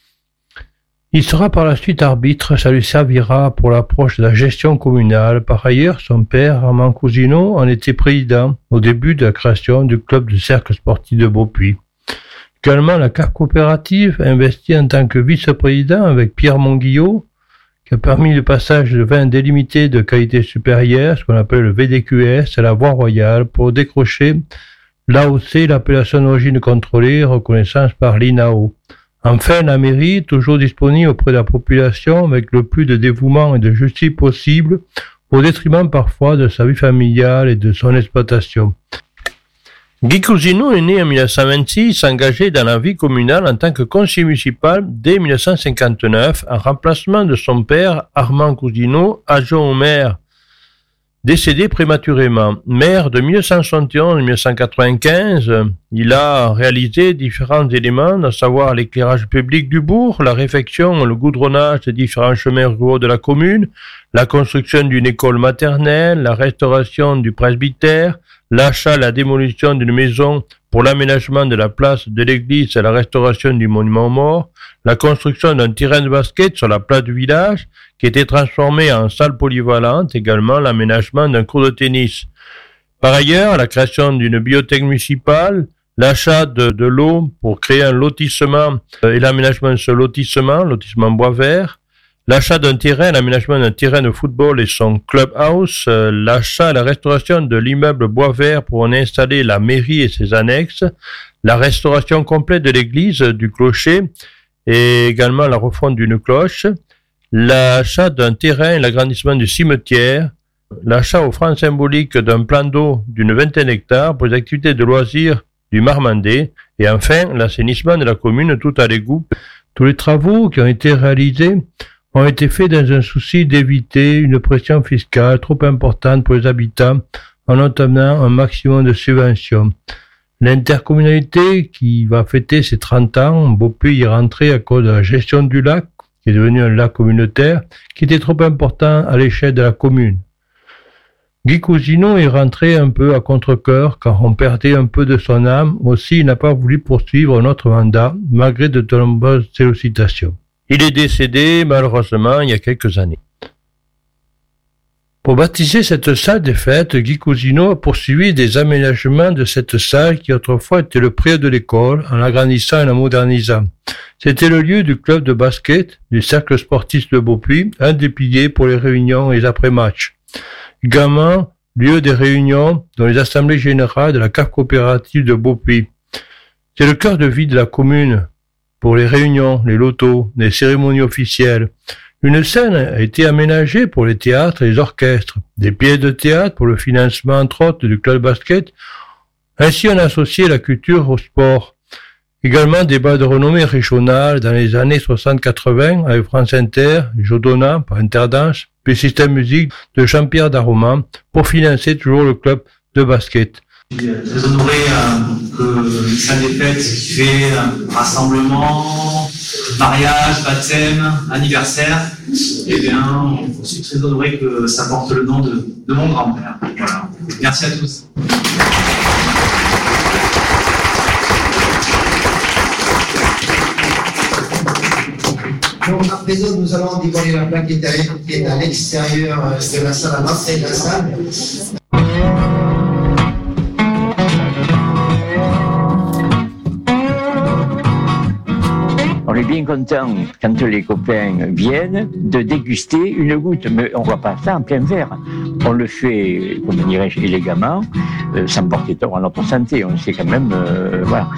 Il sera par la suite arbitre, ça lui servira pour l'approche de la gestion communale. Par ailleurs, son père, Armand Cousineau, en était président au début de la création du club de cercle sportif de Beaupuy. Également, la cave coopérative, investie en tant que vice-président avec Pierre Monguillot, qui a permis le passage de vins délimités de qualité supérieure, ce qu'on appelle le VDQS, à la voie royale, pour décrocher L'AOC, l'appellation d'origine contrôlée, reconnaissance par l'INAO. Enfin, la mairie, toujours disponible auprès de la population avec le plus de dévouement et de justice possible, au détriment parfois de sa vie familiale et de son exploitation. Guy Cousineau est né en 1926, engagé dans la vie communale en tant que conseiller municipal dès 1959, en remplacement de son père, Armand Cousineau, adjoint au maire, décédé prématurément. Maire de 1971 à 1995, il a réalisé différents éléments, à savoir l'éclairage public du bourg, la réfection, le goudronnage des différents chemins ruraux de la commune, la construction d'une école maternelle, la restauration du presbytère, l'achat et la démolition d'une maison pour l'aménagement de la place de l'église et la restauration du monument aux morts, la construction d'un terrain de basket sur la place du village, qui était transformé en salle polyvalente, également l'aménagement d'un court de tennis. Par ailleurs, la création d'une bibliothèque municipale, l'achat de l'eau pour créer un lotissement et l'aménagement de ce lotissement Bois Vert, l'achat d'un terrain, l'aménagement d'un terrain de football et son clubhouse, l'achat et la restauration de l'immeuble Bois Vert pour en installer la mairie et ses annexes, la restauration complète de l'église, du clocher et également la refonte d'une cloche, l'achat d'un terrain et l'agrandissement du cimetière, l'achat au franc symbolique d'un plan d'eau d'une 20 d'hectares pour les activités de loisirs du Marmandais et enfin l'assainissement de la commune tout à l'égout. Tous les travaux qui ont été réalisés ont été faits dans un souci d'éviter une pression fiscale trop importante pour les habitants en obtenant un maximum de subventions. L'intercommunalité qui va fêter ses 30 ans, Beaupuy est rentré à cause de la gestion du lac, qui est devenu un lac communautaire, qui était trop important à l'échelle de la commune. Guy Cousineau est rentré un peu à contre-cœur car on perdait un peu de son âme. Aussi, il n'a pas voulu poursuivre notre mandat, malgré de nombreuses sollicitations. Il est décédé, malheureusement, il y a quelques années. Pour baptiser cette salle des fêtes, Guy Cousineau a poursuivi des aménagements de cette salle qui autrefois était le pré de l'école, en l'agrandissant et la modernisant. C'était le lieu du club de basket, du cercle sportif de Beaupuy, un des piliers pour les réunions et les après-matchs. Également, lieu des réunions dans les assemblées générales de la CAF coopérative de Beaupuy. C'est le cœur de vie de la commune, pour les réunions, les lotos, les cérémonies officielles. Une scène a été aménagée pour les théâtres et les orchestres, des pièces de théâtre pour le financement entre autres du club basket. Ainsi on a associé la culture au sport. Également des bals de renommée régionale dans les années 60-80 avec France Inter, Jodona par Interdance, puis Système Musique de Jean-Pierre Darroman pour financer toujours le club de basket. Je suis très honoré que salle des fêtes qui fait rassemblement, mariage, baptême, anniversaire, eh bien, je suis très honoré que ça porte le nom de mon grand-père. Voilà. Merci à tous. Donc à présent, nous allons dévoiler la plaque qui est à l'extérieur de la salle, à l'entrée de la salle. On est bien content, quand les copains viennent, de déguster une goutte. Mais on ne voit pas ça en plein verre. On le fait, comme dirais-je, élégamment, sans porter tort à notre santé. On sait quand même, voilà.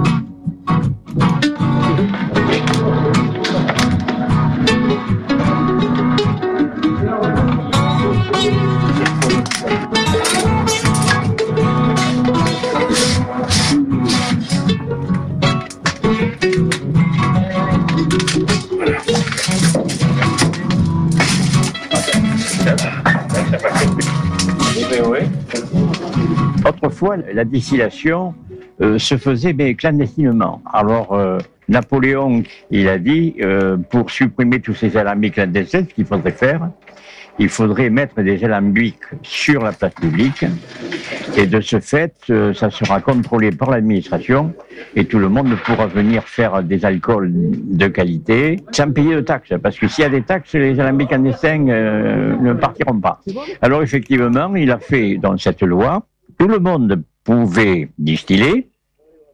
Autrefois, la distillation se faisait mais clandestinement. Alors, Napoléon, il a dit, pour supprimer tous ces alambics clandestins, ce qu'il faudrait faire, il faudrait mettre des alambics sur la place publique. Et de ce fait, ça sera contrôlé par l'administration et tout le monde pourra venir faire des alcools de qualité sans payer de taxes. Parce que s'il y a des taxes, les alambics clandestins ne partiront pas. Alors effectivement, il a fait dans cette loi, tout le monde pouvait distiller,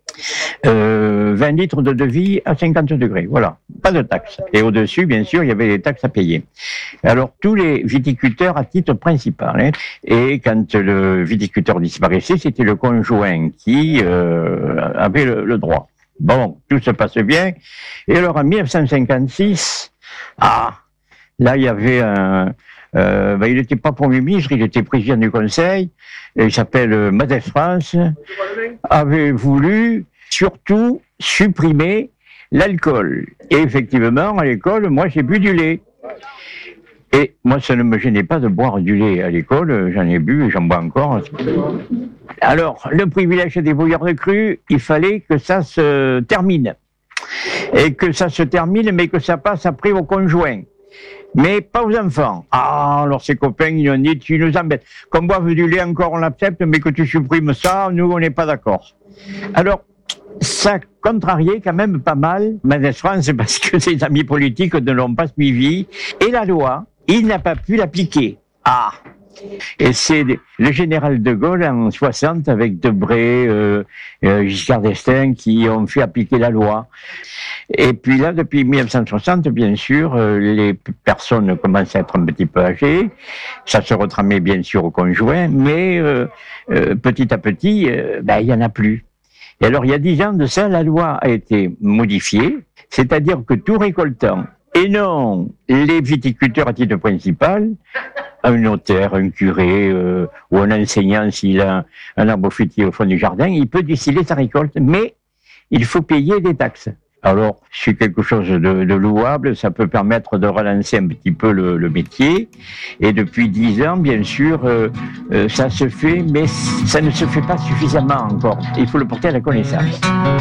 20 litres d'eau de vie à 50 degrés. Voilà, pas de taxes. Et au-dessus, bien sûr, il y avait des taxes à payer. Alors, tous les viticulteurs à titre principal, hein, et quand le viticulteur disparaissait, c'était le conjoint qui avait le droit. Bon, tout se passe bien. Et alors, en 1956, là, il y avait il n'était pas Premier ministre, il était président du Conseil, il s'appelle Madès France, avait voulu surtout supprimer l'alcool. Et effectivement, à l'école, moi, j'ai bu du lait. Et moi, ça ne me gênait pas de boire du lait à l'école, j'en ai bu et j'en bois encore. Alors, le privilège des bouillards de cru, il fallait que ça se termine. Et que ça se termine, mais que ça passe après aux conjoints. Mais pas aux enfants. Alors ses copains, ils ont dit, tu nous embêtes. Qu'on boive du lait encore, on l'accepte, mais que tu supprimes ça, nous, on n'est pas d'accord. Alors, ça contrariait quand même pas mal Madès France, parce que ses amis politiques ne l'ont pas suivi. Et la loi, il n'a pas pu l'appliquer. Et c'est le général de Gaulle en 60 avec Debré, Giscard d'Estaing qui ont fait appliquer la loi. Et puis là, depuis 1960, bien sûr, les personnes commencent à être un petit peu âgées. Ça se retramait bien sûr au conjoint, mais petit à petit, il y en a plus. Et alors, il y a 10 ans de ça, la loi a été modifiée, c'est-à-dire que tout récoltant, et non les viticulteurs à titre principal, un notaire, un curé ou un enseignant, s'il a un arbre fruitier au fond du jardin, il peut distiller sa récolte, mais il faut payer des taxes. Alors, c'est quelque chose de louable, ça peut permettre de relancer un petit peu le métier. Et depuis 10 ans, bien sûr, ça se fait, mais ça ne se fait pas suffisamment encore. Il faut le porter à la connaissance.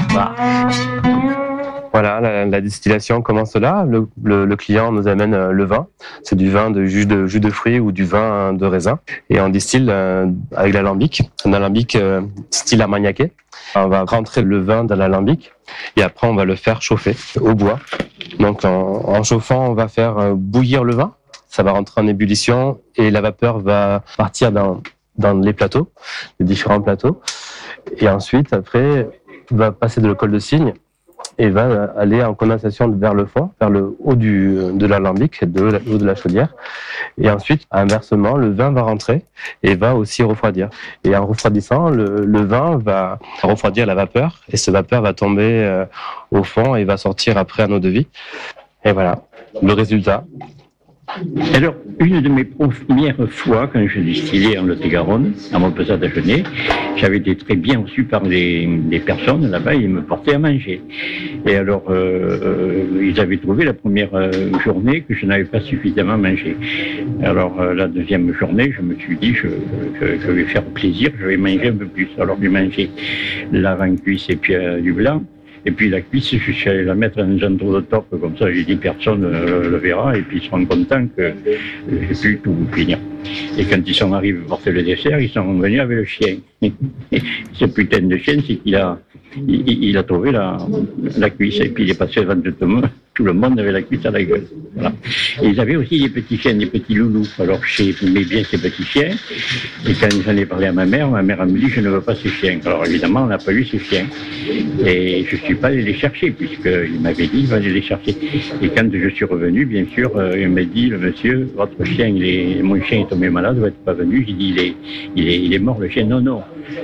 Voilà, la distillation commence là. Le client nous amène le vin. C'est du vin de jus de fruits ou du vin de raisin. Et on distille avec l'alambic, un alambic style armagnaquais. On va rentrer le vin dans l'alambic et après on va le faire chauffer au bois. Donc en chauffant, on va faire bouillir le vin. Ça va rentrer en ébullition et la vapeur va partir dans les plateaux, les différents plateaux. Et ensuite, après, on va passer de l'alcool de cygne et va aller en condensation vers le fond, vers le haut de l'alambic, le haut de la chaudière. Et ensuite, inversement, le vin va rentrer et va aussi refroidir. Et en refroidissant, le vin va refroidir la vapeur et cette vapeur va tomber au fond et va sortir après en eau de vie. Et voilà, le résultat. Alors, une de mes premières fois, quand je distillais en Lot-et-Garonne, à Montpezat-Dagenais, j'avais été très bien reçu par les personnes là-bas, ils me portaient à manger. Et alors, ils avaient trouvé la première journée que je n'avais pas suffisamment mangé. Alors, la deuxième journée, je me suis dit, je vais faire plaisir, je vais manger un peu plus. Alors, j'ai mangé l'avant-cuisse et puis du blanc. Et puis la cuisse, je suis allé la mettre dans un trou de top, comme ça j'ai dit personne le verra, et puis ils seront contents que j'ai pu tout finir. Et quand ils sont arrivés porter le dessert, ils sont revenus avec le chien. Ce putain de chien, c'est qu'il a trouvé la cuisse, et puis il est passé devant tout le monde avait la cuisse à la gueule. Voilà. Et ils avaient aussi des petits chiens, des petits loulous. Alors j'aimais bien ces petits chiens, et quand j'en ai parlé à ma mère me dit je ne veux pas ces chiens. Alors évidemment on n'a pas eu ces chiens. Et je ne suis pas allé les chercher, puisqu'il m'avait dit qu'il va aller les chercher. Et quand je suis revenu, bien sûr, il m'a dit, le monsieur, votre chien, mon chien est tombé malade, vous n'êtes pas venu. J'ai dit, il est mort, le chien. Non.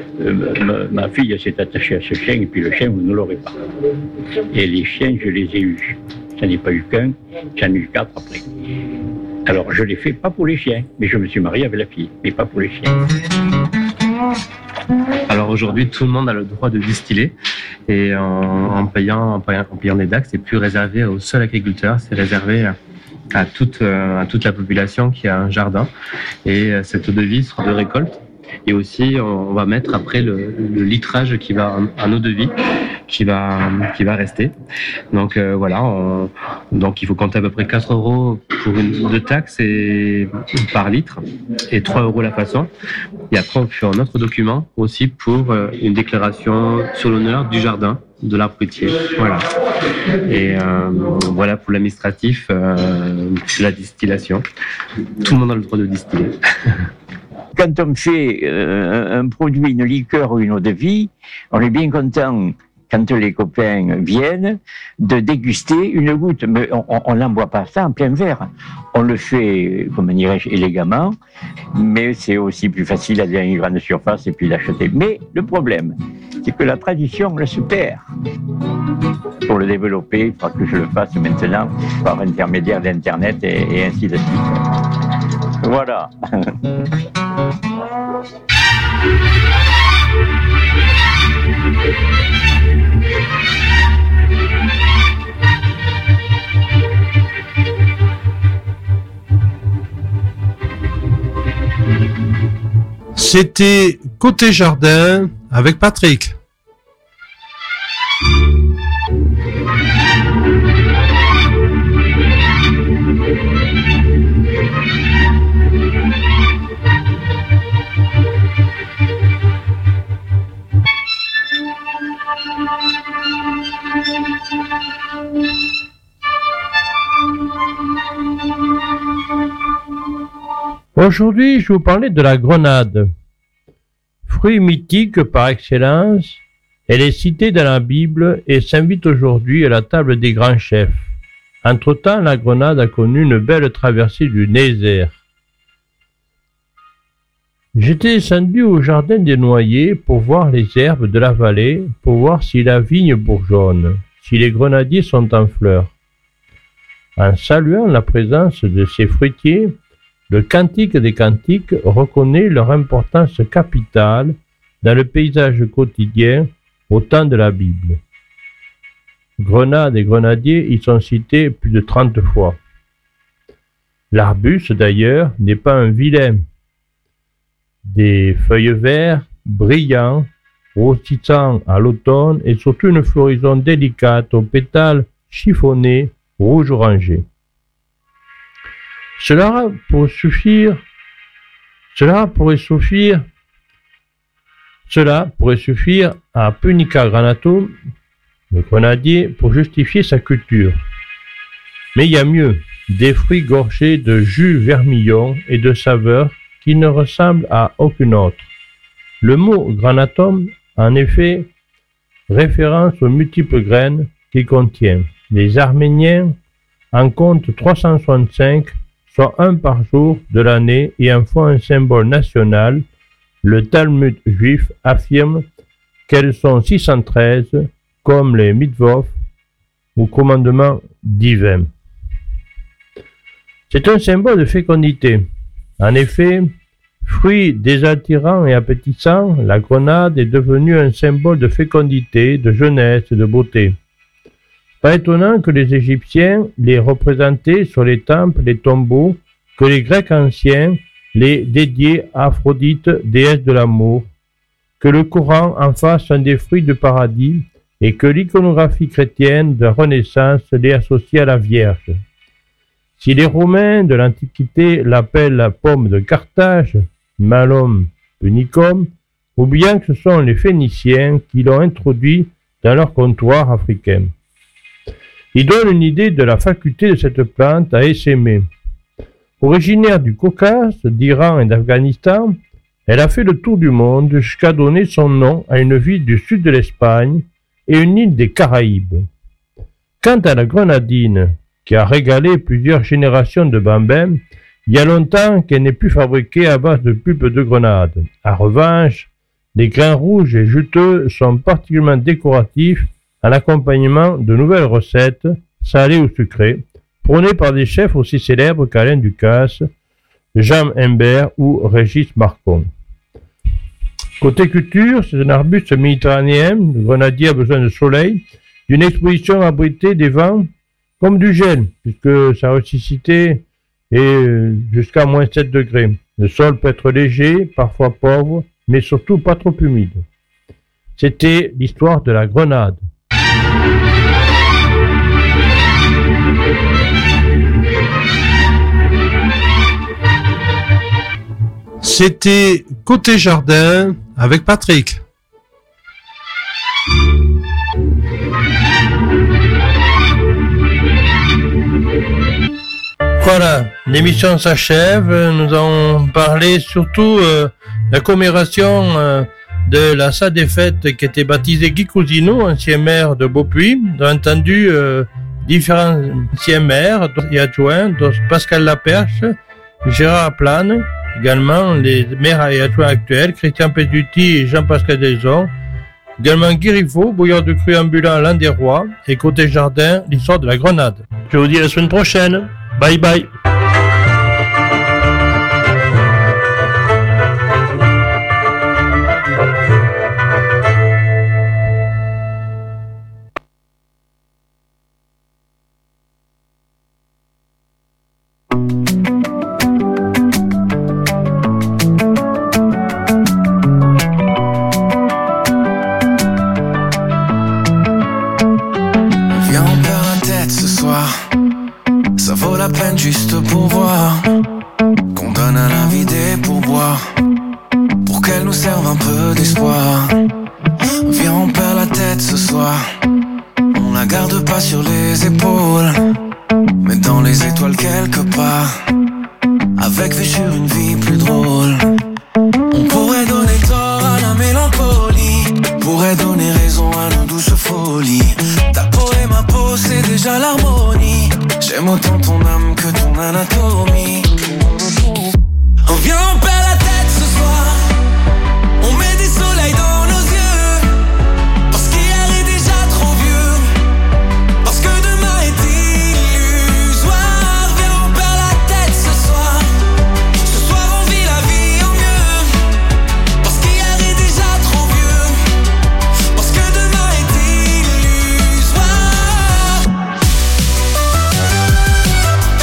Ma fille s'est attachée à ce chien, et puis le chien, vous ne l'aurez pas. Et les chiens, je les ai eus. J'en ai pas eu qu'un, j'en ai eu 4 après. Alors, je l'ai fait pas pour les chiens, mais je me suis marié avec la fille, mais pas pour les chiens. Alors aujourd'hui, tout le monde a le droit de distiller et en payant des taxes, c'est plus réservé aux seuls agriculteurs, c'est réservé à toute la population qui a un jardin. Et cette eau de vie sera de récolte. Et aussi, on va mettre après le litrage qui va en eau de vie, qui va rester. Donc voilà, donc il faut compter à peu près 4 € de taxes par litre et 3 € la façon. Et après, on fait un autre document aussi pour une déclaration sur l'honneur du jardin, de l'arbre fruitier. Voilà. Et voilà pour l'administratif, la distillation. Tout le monde a le droit de distiller. Quand on fait un produit, une liqueur ou une eau de vie, on est bien content quand les copains viennent, de déguster une goutte. Mais on n'envoie pas ça en plein verre. On le fait, comment dirais-je, élégamment, mais c'est aussi plus facile d'aller à une grande surface et puis d'acheter. Mais le problème, c'est que la tradition, elle se perd. Pour le développer, il faudra que je le fasse maintenant par intermédiaire d'Internet et ainsi de suite. Voilà. C'était Côté Jardin avec Patrick. Aujourd'hui, je vais vous parler de la grenade. Fruit mythique par excellence, elle est citée dans la Bible et s'invite aujourd'hui à la table des grands chefs. Entre-temps, la grenade a connu une belle traversée du Nézer. J'étais descendu au jardin des Noyers pour voir les herbes de la vallée, pour voir si la vigne bourgeonne, si les grenadiers sont en fleurs. En saluant la présence de ces fruitiers, le Cantique des Cantiques reconnaît leur importance capitale dans le paysage quotidien au temps de la Bible. Grenades et grenadiers y sont cités plus de 30 fois. L'arbuste, d'ailleurs, n'est pas un vilain. Des feuilles vertes, brillants, rosissants à l'automne et surtout une floraison délicate aux pétales chiffonnés rouge-orangé. Cela pourrait suffire à Punica granatum, le grenadier, pour justifier sa culture. Mais il y a mieux, des fruits gorgés de jus vermillon et de saveurs qui ne ressemblent à aucune autre. Le mot granatum, en effet, référence aux multiples graines qu'il contient. Les Arméniens en comptent 365, soit un par jour de l'année et en font un symbole national. Le Talmud juif affirme qu'elles sont 613, comme les mitzvot ou commandements divins. C'est un symbole de fécondité. En effet, fruit désattirant et appétissant, la grenade est devenue un symbole de fécondité, de jeunesse et de beauté. Pas étonnant que les Égyptiens les représentaient sur les temples, les tombeaux, que les Grecs anciens les dédiaient à Aphrodite, déesse de l'amour, que le Coran en fasse un des fruits du paradis et que l'iconographie chrétienne de la Renaissance les associe à la Vierge. Si les Romains de l'Antiquité l'appellent la pomme de Carthage, Malum punicum, ou bien que ce sont les Phéniciens qui l'ont introduit dans leur comptoir africain. Il donne une idée de la faculté de cette plante à essaimer. Originaire du Caucase, d'Iran et d'Afghanistan, elle a fait le tour du monde jusqu'à donner son nom à une ville du sud de l'Espagne et une île des Caraïbes. Quant à la grenadine, qui a régalé plusieurs générations de bambins, il y a longtemps qu'elle n'est plus fabriquée à base de pulpe de grenade. En revanche, les grains rouges et juteux sont particulièrement décoratifs en accompagnement de nouvelles recettes, salées ou sucrées, prônées par des chefs aussi célèbres qu'Alain Ducasse, Jean Imbert ou Régis Marcon. Côté culture, c'est un arbuste méditerranéen, le grenadier a besoin de soleil, d'une exposition abritée des vents comme du gel, puisque sa rusticité est jusqu'à moins 7 degrés. Le sol peut être léger, parfois pauvre, mais surtout pas trop humide. C'était l'histoire de la grenade. C'était Côté Jardin avec Patrick. Voilà, l'émission s'achève. Nous avons parlé surtout de la commémoration de la salle des fêtes qui était baptisée Guy Cousineau, ancien maire de Beaupuy. Nous avons entendu différents anciens maires et adjoints, dont Pascal Laperche, Gérard Plane, également les maires et adjoints actuels, Christian Pesuti et Jean-Pascal Delzon, également Guy Riffaut, bouilleur de cru ambulant à Landerrois, et côté jardin, l'histoire de la grenade. Je vous dis à la semaine prochaine. Bye bye. Juste pour voir qu'on donne à la vie des pourboires pour qu'elle nous serve un peu d'espoir. Viens, on perd la tête ce soir, on la garde pas sur les épaules, mais dans les étoiles quelque part, avec vue sur une vie plus drôle. On pourrait donner tort à la mélancolie, pourrait donner raison à nos douces folies. Ta peau et ma peau, c'est déjà l'harmonie. J'aime autant ton âme que ton anatomie.